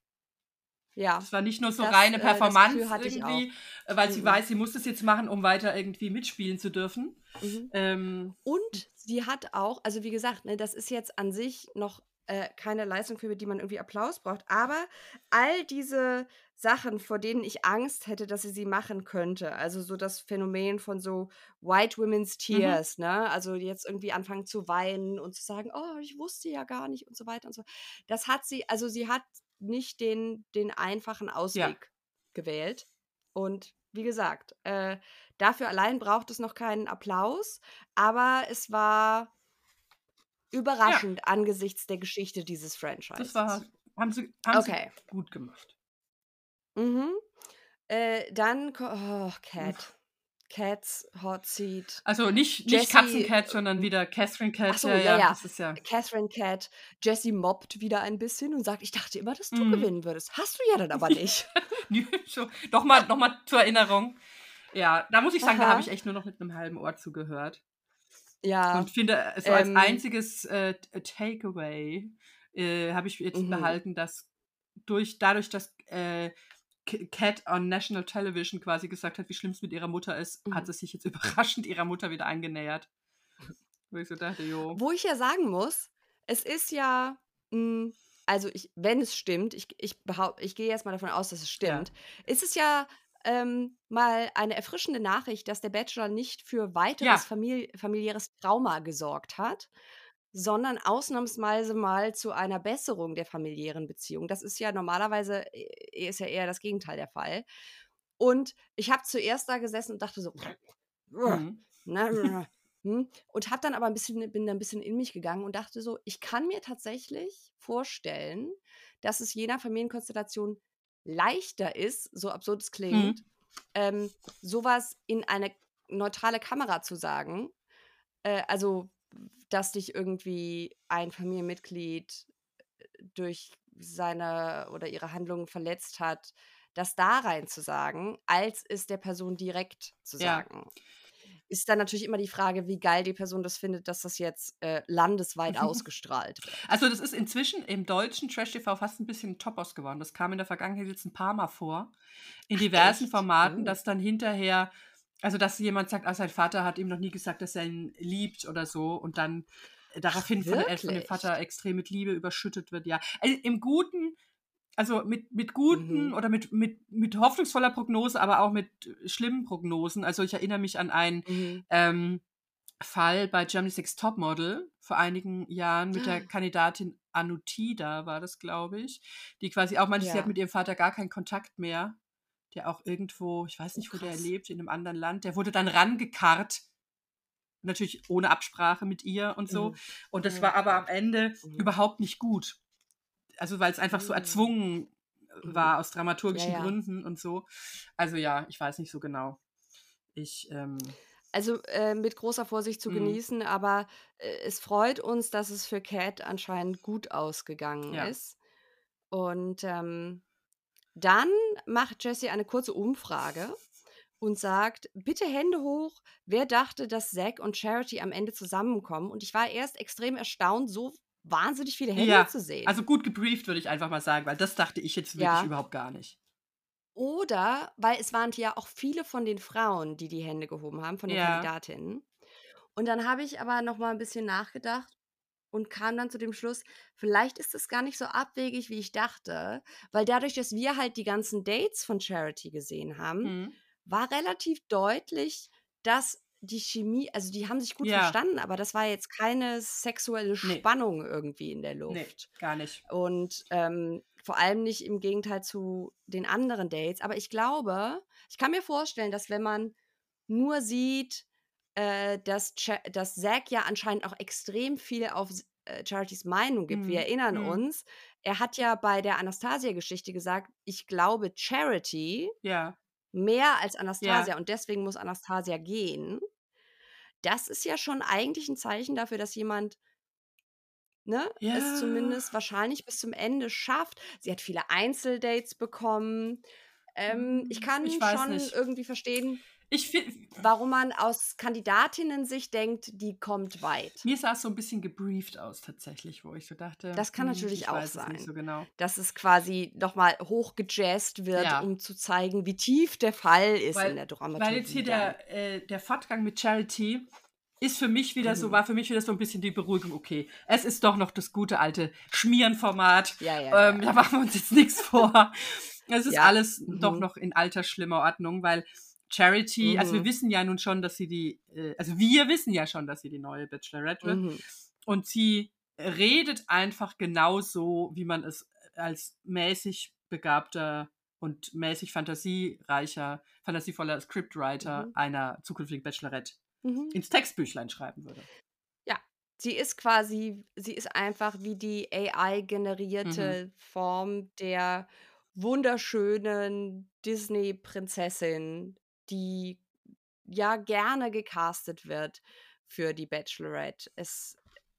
Ja, Das war nicht nur so das, reine äh, das Performance Gefühl hatte ich irgendwie, äh, weil sie Mhm. weiß, sie muss das jetzt machen, um weiter irgendwie mitspielen zu dürfen. Mhm. Ähm, Und sie hat auch, also wie gesagt, ne, das ist jetzt an sich noch äh, keine Leistung, für die man irgendwie Applaus braucht, aber all diese Sachen, vor denen ich Angst hätte, dass sie sie machen könnte, also so das Phänomen von so White Women's Mhm. Tears, ne, also jetzt irgendwie anfangen zu weinen und zu sagen, oh, ich wusste ja gar nicht und so weiter und so. Das hat sie, also sie hat nicht den, den einfachen Ausweg gewählt. Und wie gesagt, äh, dafür allein braucht es noch keinen Applaus, aber es war überraschend angesichts der Geschichte dieses Franchises. das war, haben sie, haben Okay. sie gut gemacht. Mhm. Äh, dann, ko- oh, Cat. Cats Hot Seat. Also nicht, nicht Jessie, Katzencat, sondern ähm, wieder Catherine Cat. Ach so, ja, ja, ja, ja. das ist ja. Catherine Cat. Jessie mobbt wieder ein bisschen und sagt, ich dachte immer, dass du Mhm. gewinnen würdest. Hast du ja dann aber nicht. Nö, so, noch mal, noch mal zur Erinnerung. Ja, da muss ich sagen, da Aha. habe ich echt nur noch mit einem halben Ohr zugehört. Ja. Und finde, so als ähm, einziges äh, Takeaway äh, habe ich jetzt Mhm. behalten, dass durch, dadurch, dass äh, K- Cat on National Television quasi gesagt hat, wie schlimm es mit ihrer Mutter ist, Mhm. hat sie sich jetzt überraschend ihrer Mutter wieder eingenähert. Wo ich so dachte, jo. Wo ich ja sagen muss, es ist ja, mh, also ich, wenn es stimmt, ich, ich, behaupt, ich gehe jetzt mal davon aus, dass es Ja. stimmt, ist es ja ähm, mal eine erfrischende Nachricht, dass der Bachelor nicht für weiteres Ja. famili familiäres Trauma gesorgt hat, sondern ausnahmsweise mal zu einer Besserung der familiären Beziehung. Das ist ja normalerweise, äh, ist ja eher das Gegenteil der Fall. Und ich habe zuerst da gesessen und dachte so, Mhm. na, hm, und hab dann aber ein bisschen, bin dann ein bisschen in mich gegangen und dachte so, ich kann mir tatsächlich vorstellen, dass es je nach Familienkonstellation leichter ist, so absurd es klingt, Mhm. ähm, sowas in eine neutrale Kamera zu sagen. Äh, also, dass dich irgendwie ein Familienmitglied durch seine oder ihre Handlungen verletzt hat, das da rein zu sagen, als es der Person direkt zu Ja. sagen. Ist dann natürlich immer die Frage, wie geil die Person das findet, dass das jetzt äh, landesweit ausgestrahlt wird. Also das ist inzwischen im deutschen Trash-T V fast ein bisschen ein Topos geworden. Das kam in der Vergangenheit jetzt ein paar Mal vor. In Ach, diversen echt? Formaten, Oh. dass dann hinterher, also dass jemand sagt, ah, sein Vater hat ihm noch nie gesagt, dass er ihn liebt oder so und dann äh, daraufhin von, der, von dem wirklich? Vater extrem mit Liebe überschüttet wird. Ja, also im Guten, also mit, mit guten Mhm. oder mit, mit, mit hoffnungsvoller Prognose, aber auch mit äh, schlimmen Prognosen. Also ich erinnere mich an einen Mhm. ähm, Fall bei Germany's Next Topmodel vor einigen Jahren mit der Kandidatin Anutida, war das, glaube ich, die quasi auch meinte, sie hat Ja. mit ihrem Vater gar keinen Kontakt mehr. der auch irgendwo, ich weiß Oh, nicht, wo der krass. lebt, in einem anderen Land, der wurde dann rangekarrt, natürlich ohne Absprache mit ihr und so. Mhm. Und das Mhm. war aber am Ende Mhm. überhaupt nicht gut. Also weil es einfach so Mhm. erzwungen Mhm. war aus Ja, dramaturgischen ja. Gründen und so. Also ja, ich weiß nicht so genau. Ich, ähm, Also, äh, mit großer Vorsicht zu mm, genießen, aber, äh, es freut uns, dass es für Cat anscheinend gut ausgegangen ja. ist. Und, ähm, dann macht Jessie eine kurze Umfrage und sagt: „Bitte Hände hoch, wer dachte, dass Zack und Charity am Ende zusammenkommen?“ Und ich war erst extrem erstaunt, so wahnsinnig viele Hände Ja, zu also sehen. gut gebrieft, würde ich einfach mal sagen, weil das dachte ich jetzt wirklich Ja. überhaupt gar nicht. Oder weil es waren ja auch viele von den Frauen, die die Hände gehoben haben, von den Ja. Kandidatinnen. Und dann habe ich aber noch mal 'n bisschen nachgedacht und kam dann zu dem Schluss, vielleicht ist es gar nicht so abwegig, wie ich dachte, weil dadurch, dass wir halt die ganzen Dates von Charity gesehen haben, Mhm. war relativ deutlich, dass die Chemie, also, die haben sich gut Ja. verstanden, aber das war jetzt keine sexuelle Ne. Spannung irgendwie in der Ne, Luft. gar nicht. Und, ähm, vor allem nicht im Gegenteil zu den anderen Dates. Aber ich glaube, ich kann mir vorstellen, dass wenn man nur sieht, äh, dass Cha dass Zack ja anscheinend auch extrem viel auf s äh, Charities Meinung gibt. Wir Mhm. erinnern Mhm. uns, er hat ja bei der Anastasia-Geschichte gesagt: „Ich glaube Charity Ja. mehr als Ja. Anastasia und deswegen muss Anastasia gehen.“ Das ist ja schon eigentlich 'n Zeichen dafür, dass jemand, ne, es Ja. zumindest wahrscheinlich bis zum Ende schafft. Sie hat viele Einzeldates bekommen. Ähm, ich Hm, ich kann weiß schon nicht. irgendwie verstehen, Ich finde, warum man aus Kandidatinnen-Sicht denkt, die kommt weit. mir sah es so 'n bisschen gebrieft aus tatsächlich, wo ich so dachte: Das kann „Hm, natürlich ich auch weiß es nicht sein, so genau." dass es quasi noch mal hochgejazzt wird, Ja, um zu zeigen, wie tief der Fall ist in weil der weil jetzt hier Dramaturgie dann. der äh, der Fortgang mit Charity ist für mich wieder so Mhm. war für mich wieder so 'n bisschen die Beruhigung, okay, es ist doch noch das gute alte Schmierenformat. Ja, ja, ja, Ähm, da ja. machen wir uns jetzt nix vor. Es ist Ja. alles doch Mhm. noch in alter schlimmer Ordnung, weil Charity, also wir Mhm. wissen ja nun schon, dass sie die äh, also wir wissen ja schon, dass sie die neue Bachelorette wird Mhm. und sie redet einfach genauso, wie man es als mäßig begabter und mäßig fantasiereicher, fantasievoller Scriptwriter Mhm. einer zukünftigen Bachelorette Mhm. ins Textbüchlein schreiben würde. Ja, sie ist quasi sie ist einfach wie die A Mhm. I-generierte Form der wunderschönen Disney-Prinzessin, die ja gerne gecastet wird für die Bachelorette. Es,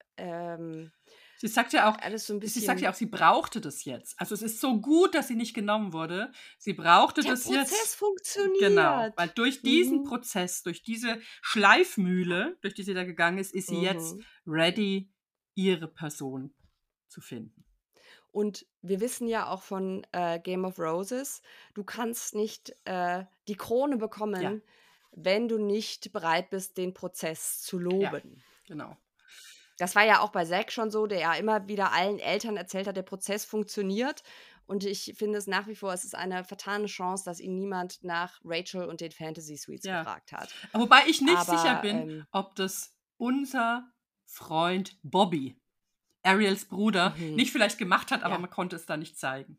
ähm, Sie sagt ja auch alles so 'n sie sagt ja bisschen auch, sie brauchte das jetzt. Also, es ist so gut, dass sie nicht genommen wurde. Sie brauchte der das Prozess jetzt. Genau, weil funktioniert. durch diesen Mhm. Prozess, durch diese Schleifmühle, durch die sie da gegangen ist, ist sie jetzt Mhm. ready, ihre Person zu finden. Und wir wissen ja auch von, äh, Game of Roses, du kannst nicht, äh, die Krone Ja, bekommen, wenn du nicht bereit bist, den Prozess zu ja, loben. genau. Das war ja auch bei Zack schon so, der ja immer wieder allen Eltern erzählt hat, der Prozess funktioniert. Und ich finde es nach wie vor, es ist eine vertane Chance, dass ihn niemand nach Rachel und den Fantasy Suites Ja. gefragt hat. Wobei ich nicht sicher Aber, bin, ähm ob das unser Freund Bobby, Ariels Bruder, mhm, nicht vielleicht gemacht hat, aber ja. man konnte es da nicht zeigen.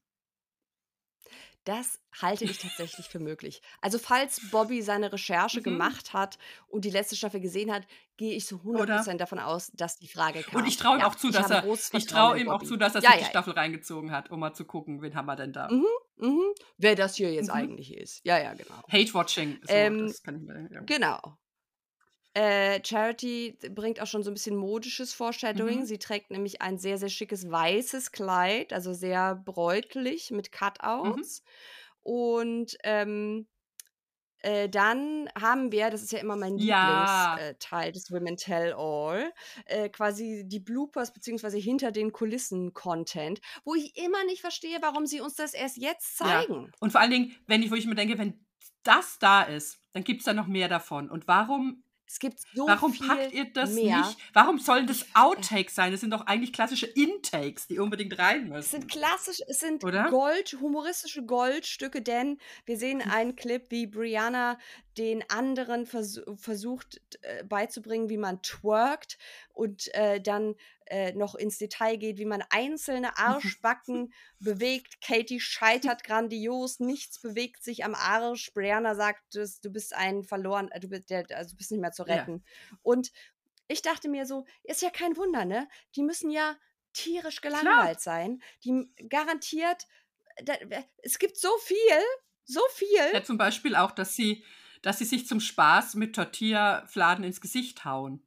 Das halte ich tatsächlich für möglich. Also, falls Bobby seine Recherche Mhm. gemacht hat und die letzte Staffel gesehen hat, gehe ich zu hundert Oder? Prozent davon aus, dass die Frage Und ich kam. traue ihm Ja, auch zu, ich dass habe er großes ich Vertrauen traue in ihm auch zu, Bobby. dass er Ja, sich die ja, ja. Staffel reingezogen hat, um mal zu gucken, wen haben wir denn da? Mhm, mhm. Wer das hier jetzt Mhm. eigentlich ist. Ja, ja, genau. Hate-Watching, so, Ähm, das kann ich mir ja. genau. Äh, Charity bringt auch schon so 'n bisschen modisches Foreshadowing. Mhm. Sie trägt nämlich ein sehr, sehr schickes weißes Kleid, also sehr bräutlich mit Mhm. Cutouts. Und, ähm Äh, dann haben wir, das ist ja immer mein Lieblings Ja. äh, Teil des Women Tell All, äh, quasi die Bloopers beziehungsweise hinter den Kulissen-Content, wo ich immer nicht verstehe, warum sie uns das erst jetzt Ja. zeigen. Und vor allen Dingen, wenn ich wo ich mir denke, wenn das da ist, dann gibt's da noch mehr davon. Und warum Es gibt so warum packt viel ihr das mehr. nicht warum sollen Ich das f äh, Outtakes sein? Das sind doch eigentlich klassische Intakes, die unbedingt rein es sind müssen, klassisch es sind oder? Gold humoristische Goldstücke, denn wir sehen einen Clip, wie Brianna den anderen vers versucht äh, beizubringen, wie man twerkt und äh, dann äh, noch ins Detail geht, wie man einzelne Arschbacken bewegt. Katie scheitert grandios, nichts bewegt sich am Arsch. Brianna sagt, dass du bist ein verloren, äh, du bist, der, also du bist nicht mehr zu Ja. retten. Und ich dachte mir so, ist ja kein Wunder, ne? Die müssen ja tierisch gelangweilt sein. Die m- garantiert, da, es gibt so viel, so viel. Ja, zum Beispiel auch, dass sie, dass sie sich zum Spaß mit Tortilla-Fladen ins Gesicht hauen.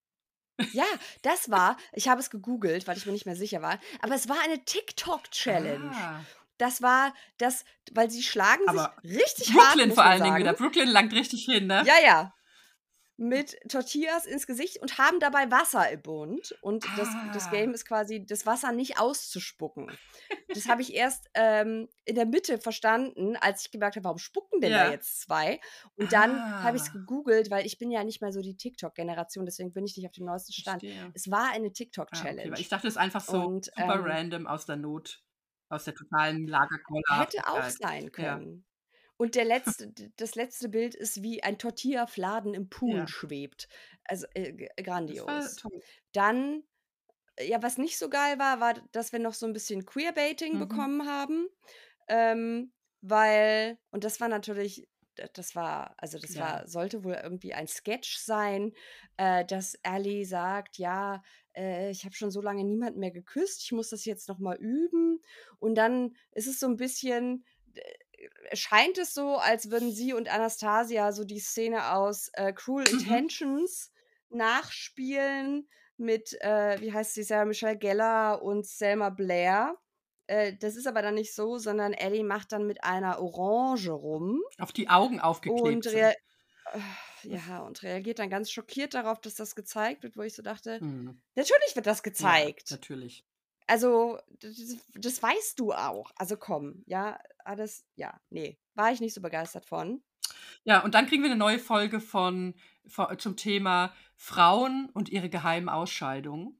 Ja, das war, ich habe es gegoogelt, weil ich mir nicht mehr sicher war, aber es war eine TikTok-Challenge. Ah. Das war das, weil sie schlagen Aber sich richtig hart, Brooklyn muss vor man allen Dingen wieder. sagen. Brooklyn langt richtig hin, ne? Ja, ja. Mit Tortillas ins Gesicht und haben dabei Wasser im Mund. Und das, das Ah. Game ist quasi, das Wasser nicht auszuspucken. Das habe ich erst ähm, in der Mitte verstanden, als ich gemerkt habe, warum spucken denn da Ja. jetzt zwei? Und dann habe ich es Ah. gegoogelt, weil ich bin ja nicht mehr so die TikTok-Generation, deswegen bin ich nicht auf dem neuesten Stand. Verstehe. Es war eine Ah, okay, TikTok-Challenge. weil ich dachte, es ist einfach so Und super ähm, random aus der Not, aus der totalen Lagerkoller. hätte auch sein Ja, können. Und der letzte, d- das letzte Bild ist, wie ein Tortilla-Fladen im Pool ja. schwebt. Also äh, g- Das war grandios. toll. Dann, äh, ja, was nicht so geil war, war, dass wir noch so ein bisschen Queerbaiting Mhm. bekommen haben. Ähm, weil, und das war natürlich, d- das war, also das Ja. war, sollte wohl irgendwie ein Sketch sein, äh, dass Ellie sagt, ja, äh, ich habe schon so lange niemanden mehr geküsst, ich muss das jetzt noch mal üben. Und dann ist es so ein bisschen, äh, scheint es so, als würden sie und Anastasia so die Szene aus äh, Cruel Mhm. Intentions nachspielen mit, äh, wie heißt sie, Sarah Michelle Gellar und Selma Blair. Äh, das ist aber dann nicht so, sondern Ellie macht dann mit einer Orange rum Auf die Augen und, aufgeklebt sind. rea äh, ja, und reagiert dann ganz schockiert darauf, dass das gezeigt wird, wo ich so dachte, Mhm. natürlich wird das Ja, gezeigt. natürlich. Also, das, das weißt du auch. Also komm, ja, alles, ja, nee, war ich nicht so begeistert von. Ja, und dann kriegen wir eine neue Folge von, von zum Thema Frauen und ihre geheimen Ausscheidungen.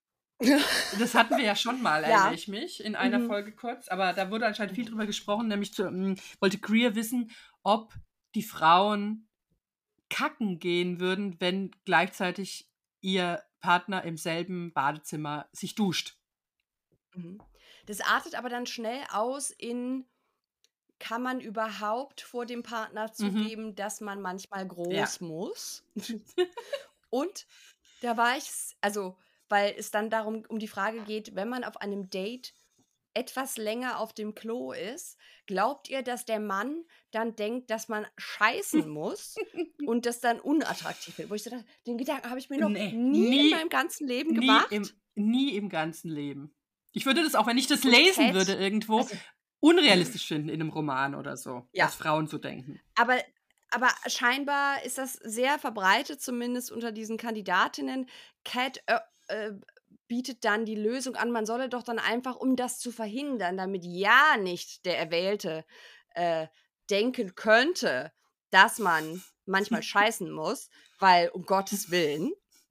Das hatten wir ja schon mal, erinnere Ja, ich mich, in einer mhm. Folge kurz, aber da wurde anscheinend viel drüber gesprochen, nämlich zu, ähm, wollte Greer wissen, ob die Frauen kacken gehen würden, wenn gleichzeitig ihr Partner im selben Badezimmer sich duscht. Mhm. Das artet aber dann schnell aus in, kann man überhaupt vor dem Partner Mhm. zugeben, dass man manchmal Ja. groß muss? Und da war ich, s- also, weil es dann darum um die Frage geht, wenn man auf einem Date etwas länger auf dem Klo ist, glaubt ihr, dass der Mann dann denkt, dass man scheißen muss und das dann unattraktiv wird? Wo ich so dachte, den Gedanken habe ich mir noch Nee, nie in nie, meinem ganzen Leben nie im, gemacht. nie im ganzen Leben. Ich würde das auch, wenn ich das Und lesen Cat, würde irgendwo, also, unrealistisch finden in einem Roman oder so, dass ja, Frauen so denken. aber, aber scheinbar ist das sehr verbreitet, zumindest unter diesen Kandidatinnen. Cat äh, äh, bietet dann die Lösung an, man solle doch dann einfach, um das zu verhindern, damit ja nicht der Erwählte äh, denken könnte, dass man manchmal scheißen muss, weil um Gottes Willen,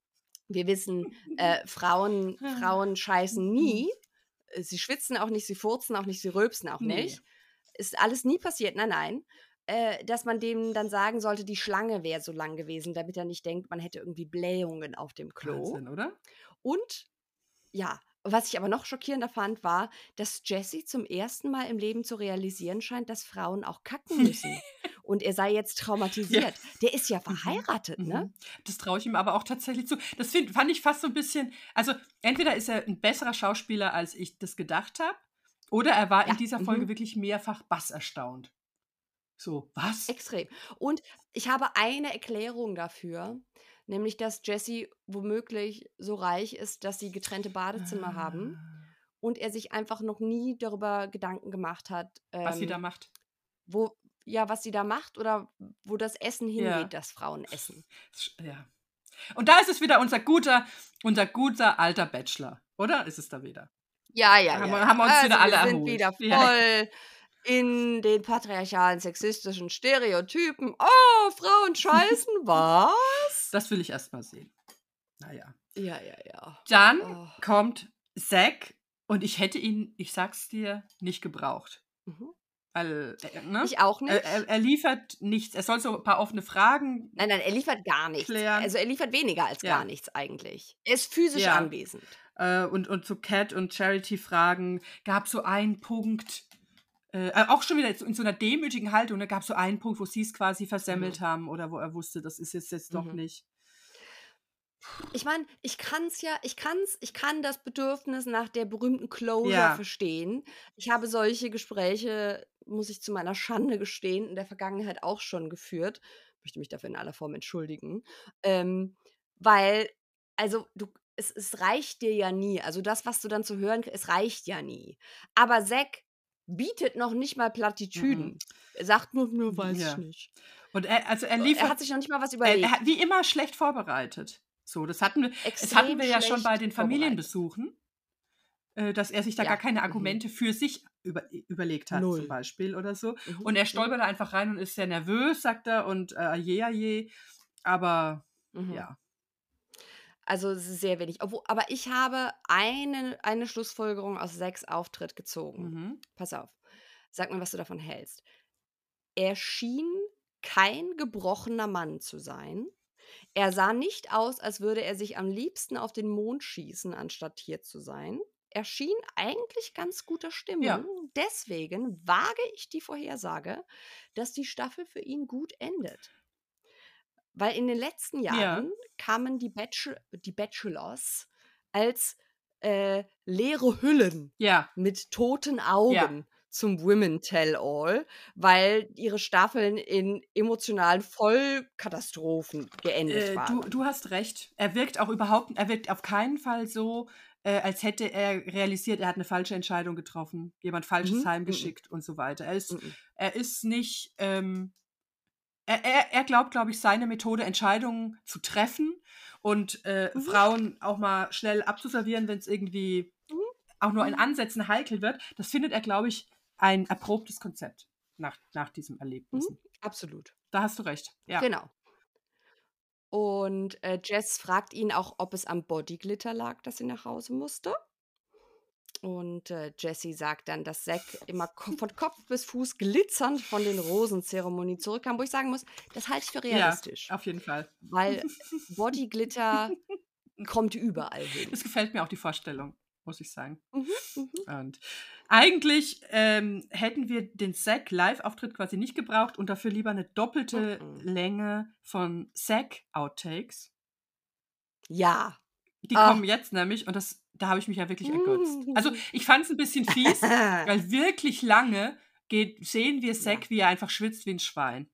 wir wissen, äh, Frauen, Frauen scheißen nie. Äh, Sie schwitzen auch nicht, sie furzen auch nicht, sie rülpsen auch Nee. nicht. Ist alles nie passiert, nein, nein. Äh, dass man dem dann sagen sollte, die Schlange wäre so lang gewesen, damit er nicht denkt, man hätte irgendwie Blähungen auf dem Klo. Wahnsinn, oder? Und ja, was ich aber noch schockierender fand, war, dass Jessie zum ersten Mal im Leben zu realisieren scheint, dass Frauen auch kacken müssen. Und er sei jetzt Ja. traumatisiert. Der ist ja Mhm. verheiratet, ne? Mhm. Das traue ich ihm aber auch tatsächlich zu. Das find, fand ich fast so ein bisschen, also entweder ist er ein besserer Schauspieler, als ich das gedacht habe, oder er war in Ja, dieser Folge mhm. wirklich mehrfach basserstaunt. So, was? Extrem. Und ich habe eine Erklärung dafür, nämlich, dass Jessie womöglich so reich ist, dass sie getrennte Badezimmer haben Ah, und er sich einfach noch nie darüber Gedanken gemacht hat, was sie da ähm, macht. wo, ja, was sie da macht oder wo das Essen Ja. hingeht, das Frauen essen. Sch- ja. Und da ist es wieder unser guter, unser guter alter Bachelor, oder? Ist es da wieder? Ja, ja, Haben ja, wir, haben wir ja. uns wieder Also wir alle sind erholt. wieder Ja, ja. voll in den patriarchalen, sexistischen Stereotypen. Oh, Frauen scheißen, was? Das will ich erst mal sehen. Naja. Ja, ja, ja. Dann Oh. kommt Zack und ich hätte ihn, ich sag's dir, nicht gebraucht. Mhm. Weil, äh, ne? Ich auch Er, nicht. er, er liefert nichts. Er soll so ein paar offene Fragen Nein, nein, er liefert gar nichts. klären. Also er liefert weniger als gar Ja. nichts eigentlich. Er ist physisch Ja. anwesend. Äh, und, und so Cat- und Charity-Fragen. Gab so einen Punkt, äh, auch schon wieder in so einer demütigen Haltung, da gab es so einen Punkt, wo sie es quasi versemmelt Mhm. haben oder wo er wusste, das ist es jetzt doch Mhm. nicht. Ich meine, ich kann's ja, ich kann's, ich kann das Bedürfnis nach der berühmten Closure Ja. verstehen. Ich habe solche Gespräche, muss ich zu meiner Schande gestehen, in der Vergangenheit auch schon geführt. Möchte mich dafür in aller Form entschuldigen. Ähm, weil, also du, es, es reicht dir ja nie. Also das, was du dann zu hören kriegst, es reicht ja nie. Aber Zack bietet noch nicht mal Mhm. Plattitüden. Er sagt nur, nur weiß Ja. ich nicht. Und er, also er Er liefert, hat sich noch nicht mal was er, überlegt. er hat wie immer schlecht vorbereitet. So, das hatten wir, es hatten Extrem wir ja schon bei schlecht den vorbereitet. Familienbesuchen, äh, dass er sich da gar Ja. keine Mhm. Argumente für sich über, überlegt hat, zum Null. Beispiel oder so. Mhm. Und er Mhm. stolpert da einfach rein und ist sehr nervös, sagt er, und äh, je, je. Aber Mhm. ja. Also es ist sehr wenig. Obwohl, aber ich habe eine, eine Schlussfolgerung aus Zacks Auftritt gezogen. Mhm. Pass auf. Sag mir, was du davon hältst. Er schien kein gebrochener Mann zu sein. Er sah nicht aus, als würde er sich am liebsten auf den Mond schießen, anstatt hier zu sein. Er schien eigentlich ganz guter Stimmung. Ja. Deswegen wage ich die Vorhersage, dass die Staffel für ihn gut endet. Weil in den letzten Ja. Jahren kamen die, Bachelor, die Bachelors als äh, leere Hüllen Ja. mit toten Ja. Augen zum Women Tell All, weil ihre Staffeln in emotionalen Vollkatastrophen geendet Äh, du, waren. du hast recht. Er wirkt auch überhaupt, er wirkt auf keinen Fall so, äh, als hätte er realisiert, er hat eine falsche Entscheidung getroffen, jemand Falsches Mhm, mhm, heimgeschickt und so weiter. Er ist, mhm. er ist nicht, ähm, er, er, er glaubt, glaube ich, seine Methode, Entscheidungen zu treffen und äh, Mhm. Frauen auch mal schnell abzuservieren, wenn es irgendwie Mhm. auch nur in Mhm. Ansätzen heikel wird. Das findet er, glaube ich, ein erprobtes Konzept nach, nach diesen Mhm. Erlebnissen. Absolut. Da hast du recht. Ja. Genau. Und äh, Jess fragt ihn auch, ob es am Bodyglitter lag, dass sie nach Hause musste. Und äh, Jessie sagt dann, dass Zack immer ko von Kopf bis Fuß glitzernd von den Rosenzeremonien zurückkam, wo ich sagen muss, das halte ich für Ja, realistisch. auf jeden Fall. Weil Bodyglitter kommt überall hin. Das gefällt mir auch, die Vorstellung, muss ich sagen. Mhm, mhm. Und eigentlich ähm, hätten wir den Zack-Live-Auftritt quasi nicht gebraucht und dafür lieber eine doppelte Mhm. Länge von Zack-Outtakes. Ja. Die Ah. kommen jetzt nämlich und das, da habe ich mich ja wirklich ergötzt. Also ich fand es ein bisschen fies, weil wirklich lange geht, sehen wir Zack, Ja. wie er einfach schwitzt wie ein Schwein.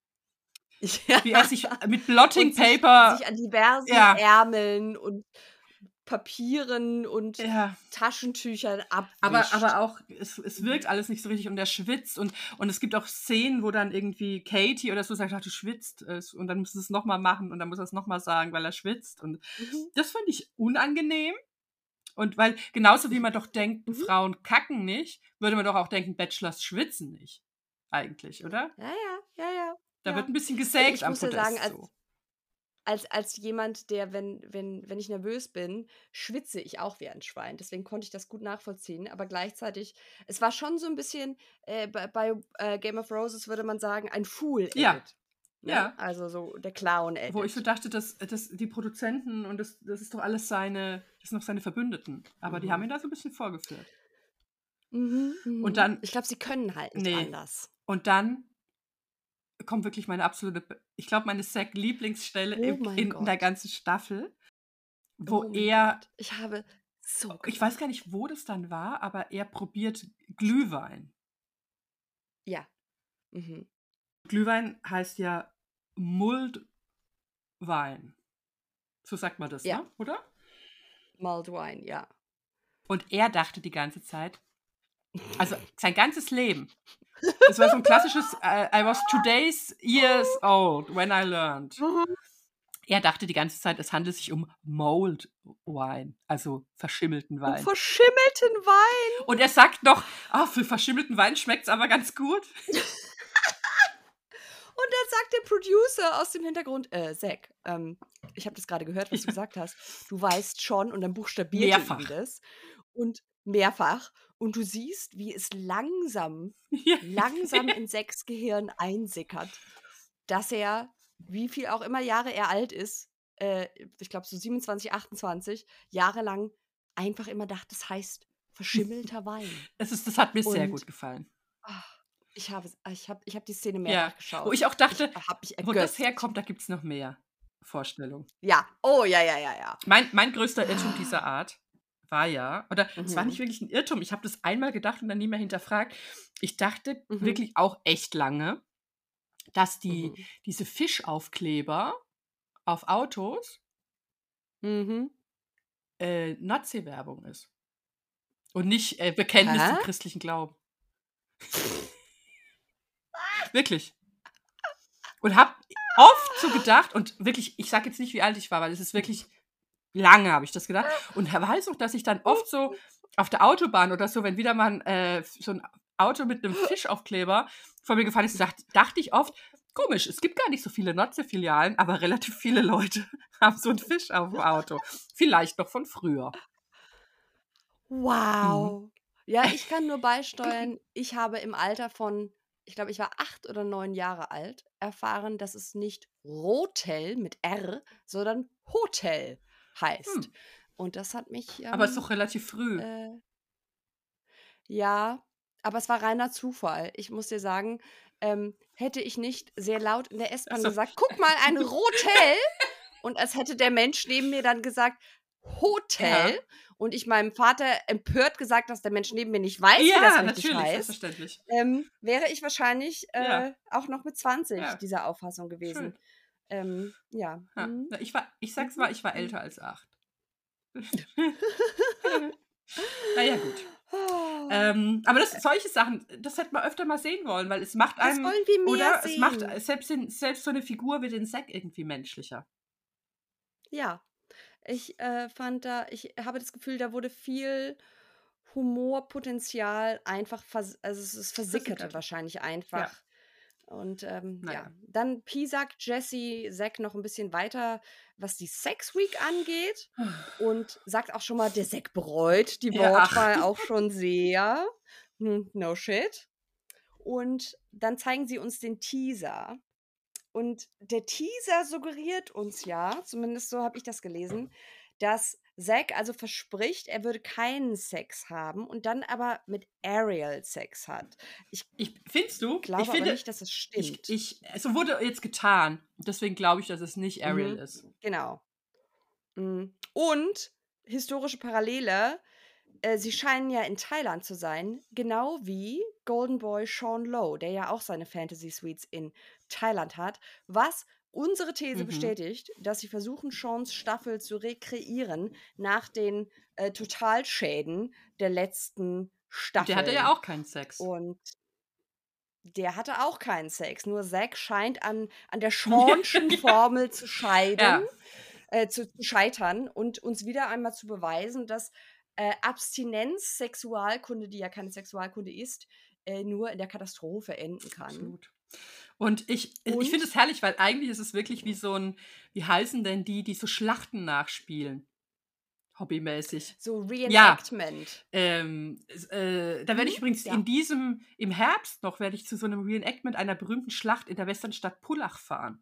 Ja. Wie er sich mit Blotting Und sich, Paper, sich an diversen ja, Ärmeln und Papieren und ja. Taschentüchern Aber, abwischt. aber auch, es, es wirkt alles nicht so richtig und er schwitzt und, und es gibt auch Szenen, wo dann irgendwie Katie oder so sagt, ach, du schwitzt es und dann muss es nochmal machen und dann muss er es nochmal sagen, weil er schwitzt und Mhm. das fand ich unangenehm und weil genauso wie man doch denkt, Mhm. Frauen kacken nicht, würde man doch auch denken, Bachelors schwitzen nicht, eigentlich, oder? Ja, ja, ja, ja. Da ja. wird ein bisschen gesägt Ich am muss ja Podest sagen, als, so. als, als jemand, der, wenn, wenn, wenn ich nervös bin, schwitze ich auch wie ein Schwein. Deswegen konnte ich das gut nachvollziehen. Aber gleichzeitig, es war schon so ein bisschen, äh, bei, bei äh, Game of Roses würde man sagen, ein Fool-Edit. Ja, Ne? ja. Also so der Clown-Edit. Wo ich so dachte, dass, dass die Produzenten und das, das ist doch alles seine, das sind noch seine Verbündeten. Aber die haben ihn Mhm. da so ein bisschen vorgeführt. Mhm, Und mhm. dann, Ich glaube, sie können halt nicht nee. anders. Und dann kommt wirklich meine absolute, Be- ich glaube, meine Zack-Lieblingsstelle Oh im, mein in, in der Gott. ganzen Staffel, wo Oh mein er, Gott. Ich habe so ich weiß gelacht. gar nicht, wo das dann war, aber er probiert Glühwein. Ja. Mhm. Glühwein heißt ja Mulled Wein. So sagt man das, Ja. ne? Oder? Mulled Wine, ja. Und er dachte die ganze Zeit, also sein ganzes Leben, das war so ein klassisches, uh, I was two days years old when I learned. Er dachte die ganze Zeit, es handelt sich um Mold Wine, also verschimmelten Um Wein. verschimmelten Wein. Und er sagt noch, ah, für verschimmelten Wein schmeckt es aber ganz gut. Und dann sagt der Producer aus dem Hintergrund, äh, Zack, ähm, ich habe das gerade gehört, was du Ja. gesagt hast. Du weißt schon, und dann buchstabiert er ihm Mehrfach. das. Und mehrfach. Und du siehst, wie es langsam, Ja. langsam in Zacks Gehirn einsickert, dass er, wie viel auch immer Jahre er alt ist, äh, ich glaube so siebenundzwanzig, achtundzwanzig, jahrelang einfach immer dachte, das heißt verschimmelter Wein. Es ist, das hat mir sehr Und gut gefallen. ach, ich habe ich habe ich habe die Szene Ja, mehrfach wo geschaut. ich auch Ich dachte, habe mich wo das ergötzt. herkommt, da gibt es noch mehr Vorstellungen. Ja, oh ja, ja, ja, ja. Mein, mein größter Irrtum dieser Art war ja, oder es war nicht Mhm. wirklich ein Irrtum, ich habe das einmal gedacht und dann nie mehr hinterfragt. Ich dachte Mhm. wirklich auch echt lange, dass die, Mhm. diese Fischaufkleber auf Autos Mhm. äh, Nazi-Werbung ist. Und nicht äh, Bekenntnis Hä? zum christlichen Glauben. Wirklich. Und habe oft so gedacht, und wirklich, ich sage jetzt nicht, wie alt ich war, weil es ist wirklich lange, habe ich das gedacht. Und weiß auch, dass ich dann oft so auf der Autobahn oder so, wenn wieder mal ein, äh, so ein Auto mit einem Fischaufkleber vor mir gefahren ist, dacht, dachte ich oft, komisch, es gibt gar nicht so viele Notze-Filialen, aber relativ viele Leute haben so einen Fisch auf dem Auto. Vielleicht noch von früher. Mhm. Wow. Ja, ich kann nur beisteuern, ich habe im Alter von, ich glaube, ich war acht oder neun Jahre alt, erfahren, dass es nicht Rotel mit R, sondern Hotel heißt. Hm. Und das hat mich, Aber es ist ähm, doch relativ früh. äh, ja, aber es war reiner Zufall. Ich muss dir sagen, ähm, hätte ich nicht sehr laut in der S-Bahn Also, gesagt, guck mal, ein Rotel. Und als hätte der Mensch neben mir dann gesagt, Hotel. ja. Und ich meinem Vater empört gesagt, dass der Mensch neben mir nicht weiß, wie das Ja, richtig natürlich, heißt, selbstverständlich. ähm, wäre ich wahrscheinlich Ja, äh, auch noch mit zwanzig ja, dieser Auffassung gewesen. schön. Ähm, ja. Ja. Mhm. Na, ich war, ich sag's Mhm. mal, ich war Mhm. älter als acht. Naja, gut. Oh, Ähm, aber das, solche Sachen, das hätte man öfter mal sehen wollen, weil es macht das einem, wollen wir mehr oder? Es macht sehen. selbst, den, selbst so eine Figur wie den Zack irgendwie menschlicher. Ja, ich äh, fand da, ich habe das Gefühl, da wurde viel Humorpotenzial einfach, vers also es ist versickert Versickert. wahrscheinlich Ja, einfach. Und ähm, ja, naja. dann piesackt Jessie Zack noch ein bisschen weiter, was die Sex Week angeht. Und sagt auch schon mal, der Zack bereut die Ja, ach. Wortwahl auch schon sehr. Hm, no shit. Und dann zeigen sie uns den Teaser. Und der Teaser suggeriert uns ja, zumindest so habe ich das gelesen, dass Zack also verspricht, er würde keinen Sex haben und dann aber mit Ariel Sex hat. Ich Ich, findest du? Ich glaube aber finde, nicht, dass es ich, stimmt. ich, so wurde jetzt getan. Deswegen glaube ich, dass es nicht Ariel Mhm, ist. genau. Mm. Und historische Parallele, äh, sie scheinen ja in Thailand zu sein, genau wie Golden Boy Sean Lowe, der ja auch seine Fantasy Suites in Thailand hat, was unsere These Mhm. bestätigt, dass sie versuchen, Seans Staffel zu rekreieren nach den äh, Totalschäden der letzten Und Staffeln. der hatte ja auch keinen Sex. Und der hatte auch keinen Sex. Nur Zack scheint an, an der Sean'schen Formel zu scheiden. Ja. Äh, zu, zu scheitern und uns wieder einmal zu beweisen, dass äh, Abstinenz, Sexualkunde, die ja keine Sexualkunde ist, äh, nur in der Katastrophe enden kann. Absolut. Und ich, ich Und finde es herrlich, weil eigentlich ist es wirklich wie so ein, wie heißen denn die, die so Schlachten nachspielen? Hobbymäßig. so Ja. Reenactment. Ähm, s- äh, da werde ich Mhm, übrigens ja. in diesem, im Herbst noch, werde ich zu so einem Reenactment einer berühmten Schlacht in der Westernstadt Pullach fahren.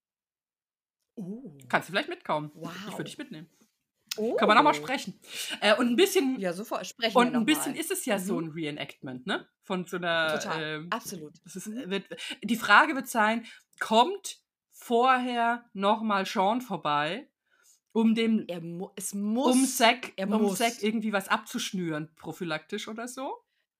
Oh. Kannst du vielleicht mitkommen? Ich Wow. würde dich mitnehmen. Oh. Können wir nochmal sprechen. Äh, und ein bisschen, Ja, sofort. Sprechen und wir noch ein bisschen mal. ist es ja so Mhm. ein Reenactment, ne? Von so einer. Total. ähm, Absolut. das ist, Mhm. wird, die Frage wird sein, kommt vorher nochmal Sean vorbei, um dem, Er mu es muss. um Zack, er um muss. Zack irgendwie was abzuschnüren, prophylaktisch oder so?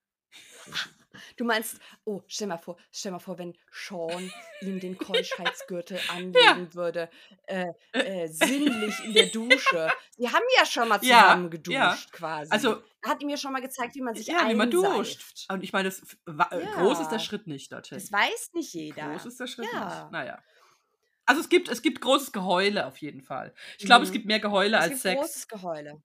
Du meinst, oh, stell mal vor, stell mal vor, wenn Sean ihm den Keuschheitsgürtel anlegen würde, äh, äh, sinnlich in der Dusche. Sie haben ja schon mal Ja, zusammen ja. geduscht quasi. Also, Er hat ihm ja schon mal gezeigt, wie man sich ja, wie man duscht. einseift. Und ich meine, das, f- wa- äh, groß ist der Ja, Schritt nicht dorthin. das weiß nicht Groß jeder. ist der Schritt nicht. Ja. Naja. Also es gibt, es gibt großes Geheule auf jeden Fall. Ich glaube, es Mhm. gibt mehr Geheule Es als gibt Sex. großes Geheule.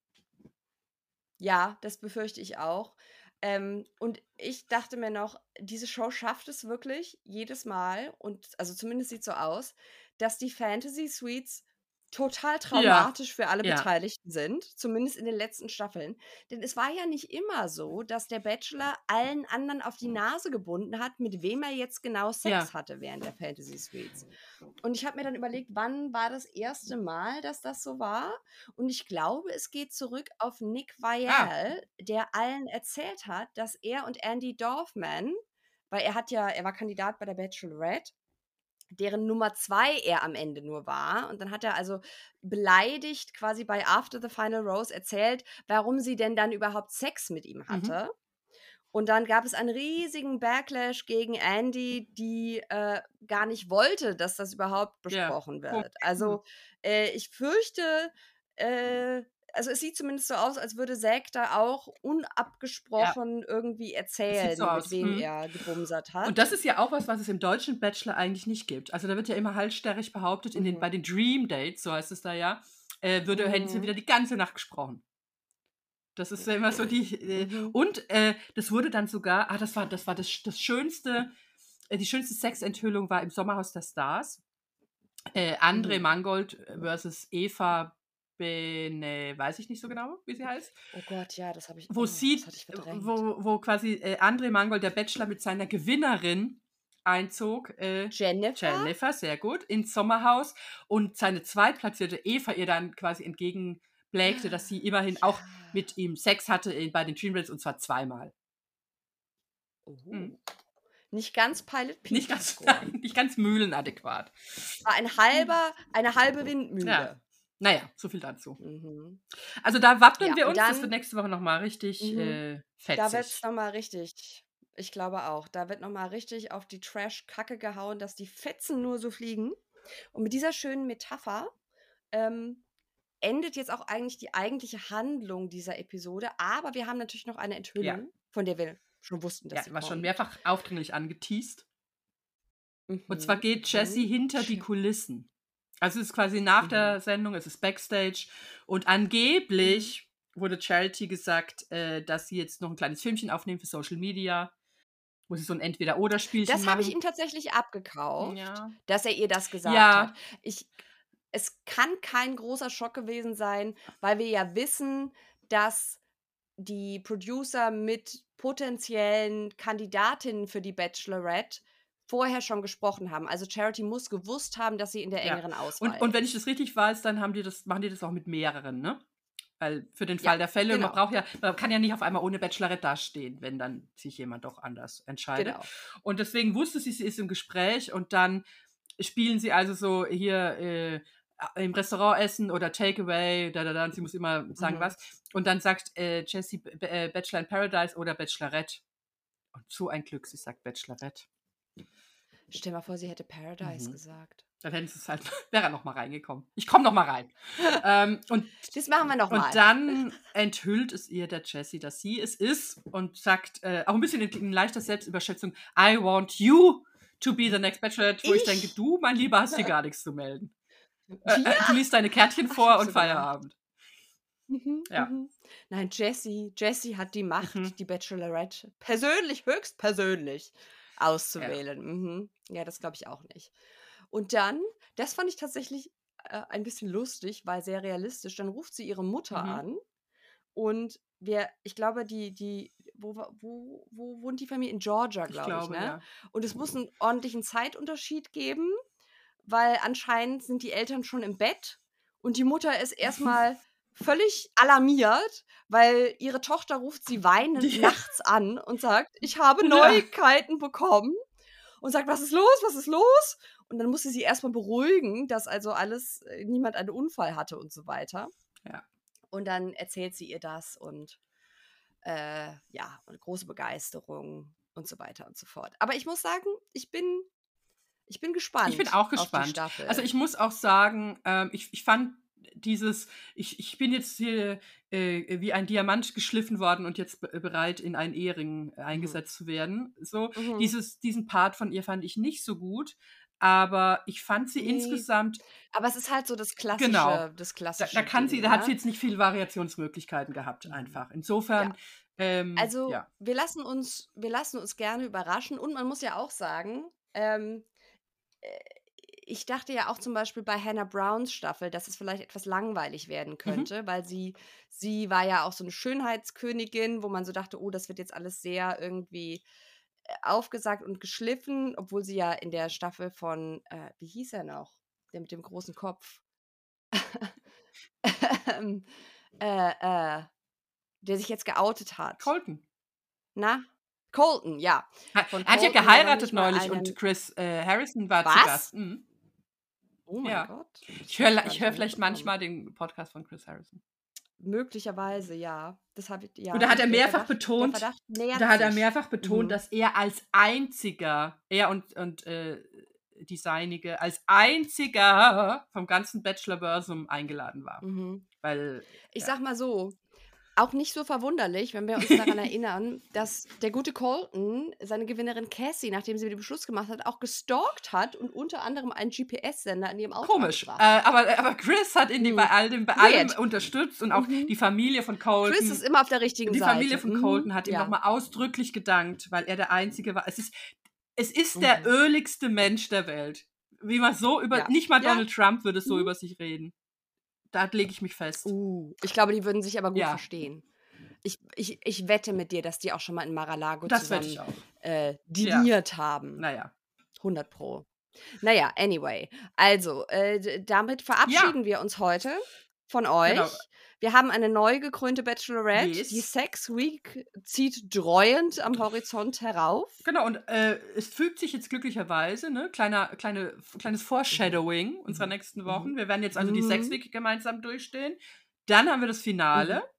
Ja, das befürchte ich auch. Ähm, und ich dachte mir noch, diese Show schafft es wirklich jedes Mal, und also zumindest sieht so aus, dass die Fantasy Suites total Ja, traumatisch für alle ja. Beteiligten sind, zumindest in den letzten Staffeln. Denn es war ja nicht immer so, dass der Bachelor allen anderen auf die Nase gebunden hat, mit wem er jetzt genau Sex Ja. hatte während der Fantasy Suites. Und ich habe mir dann überlegt, wann war das erste Mal, dass das so war? Und ich glaube, es geht zurück auf Nick Ah. Viall, der allen erzählt hat, dass er und Andy Dorfman, weil er hat ja, er war Kandidat bei der Bachelorette, deren Nummer zwei er am Ende nur war. Und dann hat er also beleidigt quasi bei After the Final Rose erzählt, warum sie denn dann überhaupt Sex mit ihm Mhm. hatte. Und dann gab es einen riesigen Backlash gegen Andy, die äh, gar nicht wollte, dass das überhaupt Ja. besprochen Komisch. wird. Also äh, ich fürchte, äh, also es sieht zumindest so aus, als würde Zack da auch Ja. unabgesprochen irgendwie Es sieht so erzählen, mit aus. wem Mhm. er gebumsert Und hat. das ist ja auch was, was es im deutschen Bachelor eigentlich nicht gibt. Also da wird ja immer halsstarrig behauptet, in den, Mhm. bei den Dream Dates, so heißt es da ja, äh, würde, hätten sie Mhm. wieder die ganze Nacht gesprochen. Das ist ja immer so die. Äh, Mhm. und äh, das wurde dann sogar, ah, das war das, war das, das schönste, äh, die schönste Sexenthüllung war im Sommerhaus der Stars. Äh, André Mhm. Mangold versus Eva Bene, weiß ich nicht so genau, wie sie heißt. Oh Gott, ja, das habe ich, Wo oh, das sie, hatte ich verdrängt. wo, wo quasi äh, André Mangold, der Bachelor, mit seiner Gewinnerin einzog. Äh, Jennifer? Jennifer, sehr gut, ins Sommerhaus. Und seine zweitplatzierte Eva ihr dann quasi entgegenblägte, dass sie immerhin auch Ja. mit ihm Sex hatte in, bei den Dream Dates, und zwar zweimal. Mhm. Oh. Nicht ganz Pilot Pete Nicht ganz, Score. nein, nicht ganz mühlenadäquat. War ein halber, eine halbe Windmühle. Ja. Naja, so viel dazu. Mhm. Also da wappnen Ja, wir und uns, das wird dann, nächste Woche nochmal richtig mhm, äh, da wird es fetzig. nochmal richtig, ich glaube auch, da wird nochmal richtig auf die Trash-Kacke gehauen, dass die Fetzen nur so fliegen. Und mit dieser schönen Metapher ähm, endet jetzt auch eigentlich die eigentliche Handlung dieser Episode. Aber wir haben natürlich noch eine Ja, Enthüllung, von der wir schon wussten, dass ja, sie war schon kommt. mehrfach aufdringlich angeteased. Und zwar Mhm. geht Jessie Mhm. hinter die Sch- Kulissen. Also es ist quasi nach Mhm. der Sendung, es ist Backstage. Und angeblich wurde Charity gesagt, äh, dass sie jetzt noch ein kleines Filmchen aufnehmen für Social Media, wo sie so ein Entweder-Oder-Spielchen Das habe ich machen. ihm tatsächlich abgekauft, Ja. dass er ihr das gesagt hat. Ja, Ich, es kann kein großer Schock gewesen sein, weil wir ja wissen, dass die Producer mit potenziellen Kandidatinnen für die Bachelorette vorher schon gesprochen haben. Also Charity muss gewusst haben, dass sie in der ja. engeren Und, Auswahl und wenn ich ist. das richtig weiß, dann haben die das, machen die das auch mit mehreren, ne? Weil für den Ja, Fall der Fälle, man genau, braucht ja, man kann ja nicht auf einmal ohne Bachelorette dastehen, wenn dann sich jemand doch anders entscheidet. genau. Und deswegen wusste sie, sie ist im Gespräch, und dann spielen sie also so hier äh, im Restaurant essen oder Takeaway, da, da, da, und sie muss immer sagen, Mhm. was. Und dann sagt äh, Jessie B- B- äh, Bachelor in Paradise oder Bachelorette. Und so ein Glück, sie sagt Bachelorette. Stell mal vor, sie hätte Paradise Mhm. gesagt. Dann hätten sie es halt, wäre er noch mal reingekommen. Ich komme noch mal rein. ähm, und, Das machen wir und nochmal. dann enthüllt es ihr der Jessie, dass sie es ist, und sagt, äh, auch ein bisschen in, in leichter Selbstüberschätzung, I want you to be the next Bachelorette, wo ich, ich denke, Ich? du, mein Lieber, hast hier gar nichts zu melden. Äh, Ja. äh, du liest deine Kärtchen Ach, ich vor hab's und so gedacht. Feierabend. Mhm, Ja. mhm. Nein, Jessie, Jessie hat die Macht, Mhm. die Bachelorette persönlich, höchstpersönlich Ja. auszuwählen. Mhm. Ja, das glaube ich auch nicht. Und dann, das fand ich tatsächlich äh, ein bisschen lustig, weil sehr realistisch. Dann ruft sie ihre Mutter Mhm. an und wir, ich glaube, die, die, wo, wa- wo, wo wohnt die Familie? In Georgia, Ich glaube ich, glaube, ne? ja. Und es muss einen ordentlichen Zeitunterschied geben, weil anscheinend sind die Eltern schon im Bett und die Mutter ist erstmal völlig alarmiert, weil ihre Tochter ruft sie weinend Die, nachts an und sagt, ich habe ja. Neuigkeiten bekommen, und sagt, was ist los, was ist los? Und dann muss sie sie erstmal beruhigen, dass also alles, äh, niemand einen Unfall hatte und so weiter. Ja. Und dann erzählt sie ihr das und äh, ja, und große Begeisterung und so weiter und so fort. Aber ich muss sagen, ich bin, ich bin gespannt Ich bin auch auf die gespannt. Staffel. Also ich muss auch sagen, ähm, ich, ich fand dieses, ich, ich bin jetzt hier äh, wie ein Diamant geschliffen worden und jetzt be bereit, in einen Ehering eingesetzt zu werden. So, Mhm. dieses, diesen Part von ihr fand ich nicht so gut, aber ich fand sie Nee. insgesamt, Aber es ist halt so das klassische, genau, das da, klassische da kann sie, Ding, da hat sie ne? jetzt nicht viele Variationsmöglichkeiten gehabt, Mhm. einfach. Insofern, Ja. ähm, Also ja. wir lassen uns, wir lassen uns gerne überraschen und man muss ja auch sagen, ähm, äh, ich dachte ja auch zum Beispiel bei Hannah Browns Staffel, dass es vielleicht etwas langweilig werden Mhm. könnte, weil sie, sie war ja auch so eine Schönheitskönigin, wo man so dachte, oh, das wird jetzt alles sehr irgendwie äh, aufgesagt und geschliffen, obwohl sie ja in der Staffel von, äh, wie hieß er noch? Der mit dem großen Kopf. ähm, äh, äh, der sich jetzt geoutet hat. Colton. Na? Colton, ja. Ha- Von Er hat ja Colton, der noch geheiratet nicht mal neulich und einen. Chris äh, Harrison war zu Was? Gast. Mhm. Oh mein Ja. Gott. Das Ich habe höre ich gar ich nicht hör mehr vielleicht mitbekommen. manchmal den Podcast von Chris Harrison. Möglicherweise, ja. Das habe ich, ja. Und da hat er der mehrfach Verdacht, der betont, Verdacht nähert da hat er sich. mehrfach betont, Mhm. dass er als einziger, er und, und äh, die seinige, als einziger vom ganzen Bachelorversum eingeladen war. Mhm. Weil, Ich ja. sag mal so, auch nicht so verwunderlich, wenn wir uns daran erinnern, dass der gute Colton seine Gewinnerin Cassie, nachdem sie den Beschluss gemacht hat, auch gestalkt hat und unter anderem einen G P S-Sender in ihrem Auto Komisch. Äh, angebracht hat. aber, aber Chris hat ihn die Mhm. bei, all dem, bei allem Weird. unterstützt und auch Mhm. die Familie von Chris ist Colton. immer auf der richtigen Die Seite. Familie von Mhm. Colton hat ihm Ja. nochmal ausdrücklich gedankt, weil er der Einzige war. Es ist, es ist der Mhm. öligste Mensch der Welt. Wie man so über, Ja. nicht mal Ja. Donald Trump würde so Mhm. über sich reden. Da lege ich mich fest. Uh, ich glaube, die würden sich aber gut Ja. verstehen. Ich, ich, ich wette mit dir, dass die auch schon mal in Mar-a-Lago Das wette zusammen ich auch. äh, diniert haben. Naja. hundert Pro. Naja, anyway. Also, äh, d- damit verabschieden wir uns heute von euch. Genau. Wir haben eine neu gekrönte Bachelorette. Yes. Die Sex Week zieht dreuend am Horizont herauf. Genau, und äh, es fügt sich jetzt glücklicherweise, ne, kleiner, kleine, kleines Foreshadowing Mhm. unserer Mhm. nächsten Wochen. Mhm. Wir werden jetzt also die Mhm. Sex Week gemeinsam durchstehen. Dann haben wir das Finale. Mhm.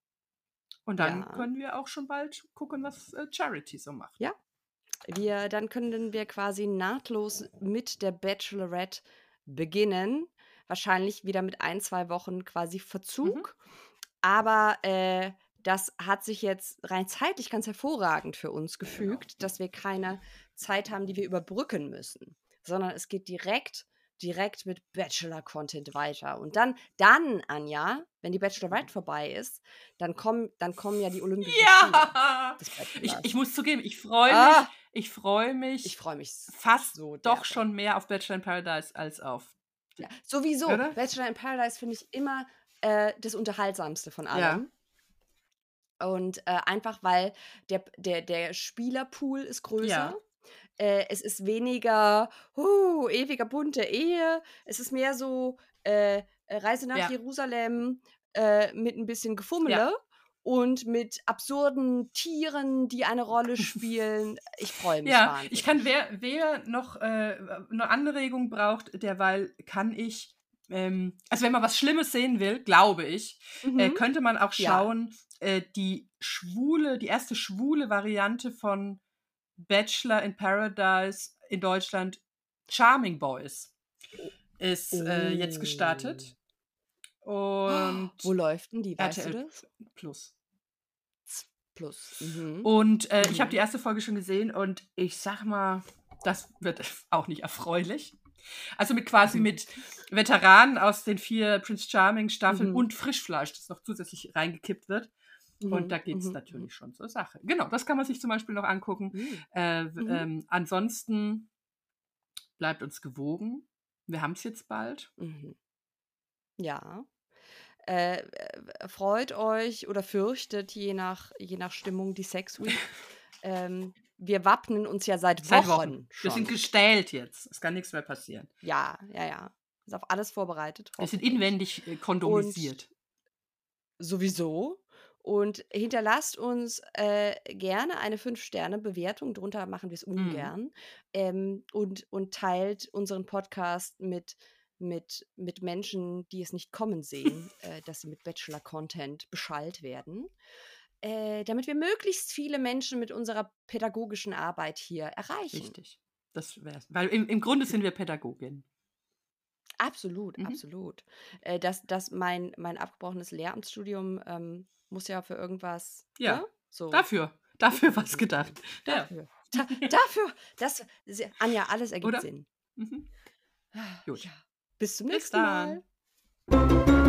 Und dann Ja. können wir auch schon bald gucken, was äh, Charity so macht. Ja. Wir, dann können wir quasi nahtlos mit der Bachelorette beginnen. Wahrscheinlich wieder mit ein, zwei Wochen quasi Verzug. Mhm. Aber äh, das hat sich jetzt rein zeitlich ganz hervorragend für uns Genau. gefügt, dass wir keine Zeit haben, die wir überbrücken müssen, sondern es geht direkt, direkt mit Bachelor-Content weiter. Und dann, dann, Anja, wenn die Bachelorette vorbei ist, dann kommen, dann kommen ja die Olympischen Spiele Ja! des Ich, Bachelors. ich muss zugeben, ich freue mich, Ah, ich freue mich ich freue mich s- fast so doch derbe. schon mehr auf Bachelor in Paradise als auf. Ja, sowieso, Oder? Bachelor in Paradise finde ich immer äh, das Unterhaltsamste von Ja. allem. Und äh, einfach, weil der, der, der Spielerpool ist größer. Ja. Äh, es ist weniger, huh, ewiger bunte Ehe. Es ist mehr so äh, äh, Reise nach Ja. Jerusalem äh, mit ein bisschen Gefummele Ja. und mit absurden Tieren, die eine Rolle spielen. Ich freue mich Ja, wahnsinnig. ich kann, wer, wer noch äh, eine Anregung braucht, derweil kann ich, ähm, also wenn man was Schlimmes sehen will, glaube ich, Mhm. äh, könnte man auch Ja. schauen, äh, die schwule, die erste schwule Variante von Bachelor in Paradise in Deutschland, Charming Boys, ist äh, jetzt gestartet. Und Wo läuft denn die? Weißt R T L du das? Plus. Plus. Mhm. Und äh, ich Mhm. habe die erste Folge schon gesehen und ich sag mal, das wird auch nicht erfreulich. Also mit quasi mit Veteranen aus den vier Prince Charming Staffeln Mhm. und Frischfleisch, das noch zusätzlich reingekippt wird. Und Mhm. da geht es Mhm. natürlich schon zur Sache. Genau, das kann man sich zum Beispiel noch angucken. Mhm. Äh, w- Mhm. ähm, ansonsten bleibt uns gewogen. Wir haben es jetzt bald. Mhm. Ja. Äh, äh, freut euch oder fürchtet, je nach, je nach Stimmung, die Sex Week. ähm, wir wappnen uns ja seit Wochen, Seit Wochen. Wir schon. sind gestählt jetzt. Es kann nichts mehr passieren. Ja, ja, ja. Ist auf alles vorbereitet. Wir sind hoffentlich. inwendig äh, kondomisiert. Sowieso. Und hinterlasst uns äh, gerne eine fünf Sterne Bewertung. Drunter machen wir es Mhm. ungern. Ähm, und, und teilt unseren Podcast mit, mit, mit Menschen, die es nicht kommen sehen, äh, dass sie mit Bachelor-Content beschallt werden. Äh, damit wir möglichst viele Menschen mit unserer pädagogischen Arbeit hier erreichen. Richtig. Das wär's. Weil im, im Grunde sind wir Pädagogin. Absolut, Mhm. absolut. Äh, dass dass mein, mein abgebrochenes Lehramtsstudium ähm, muss ja für irgendwas, Ja, ne? So. dafür. Dafür was gedacht. Ja. Dafür. Da, dafür. Das, Anja, alles ergibt Oder? Sinn. Mhm. Gut. Ja. Bis zum Bis nächsten Mal. dann.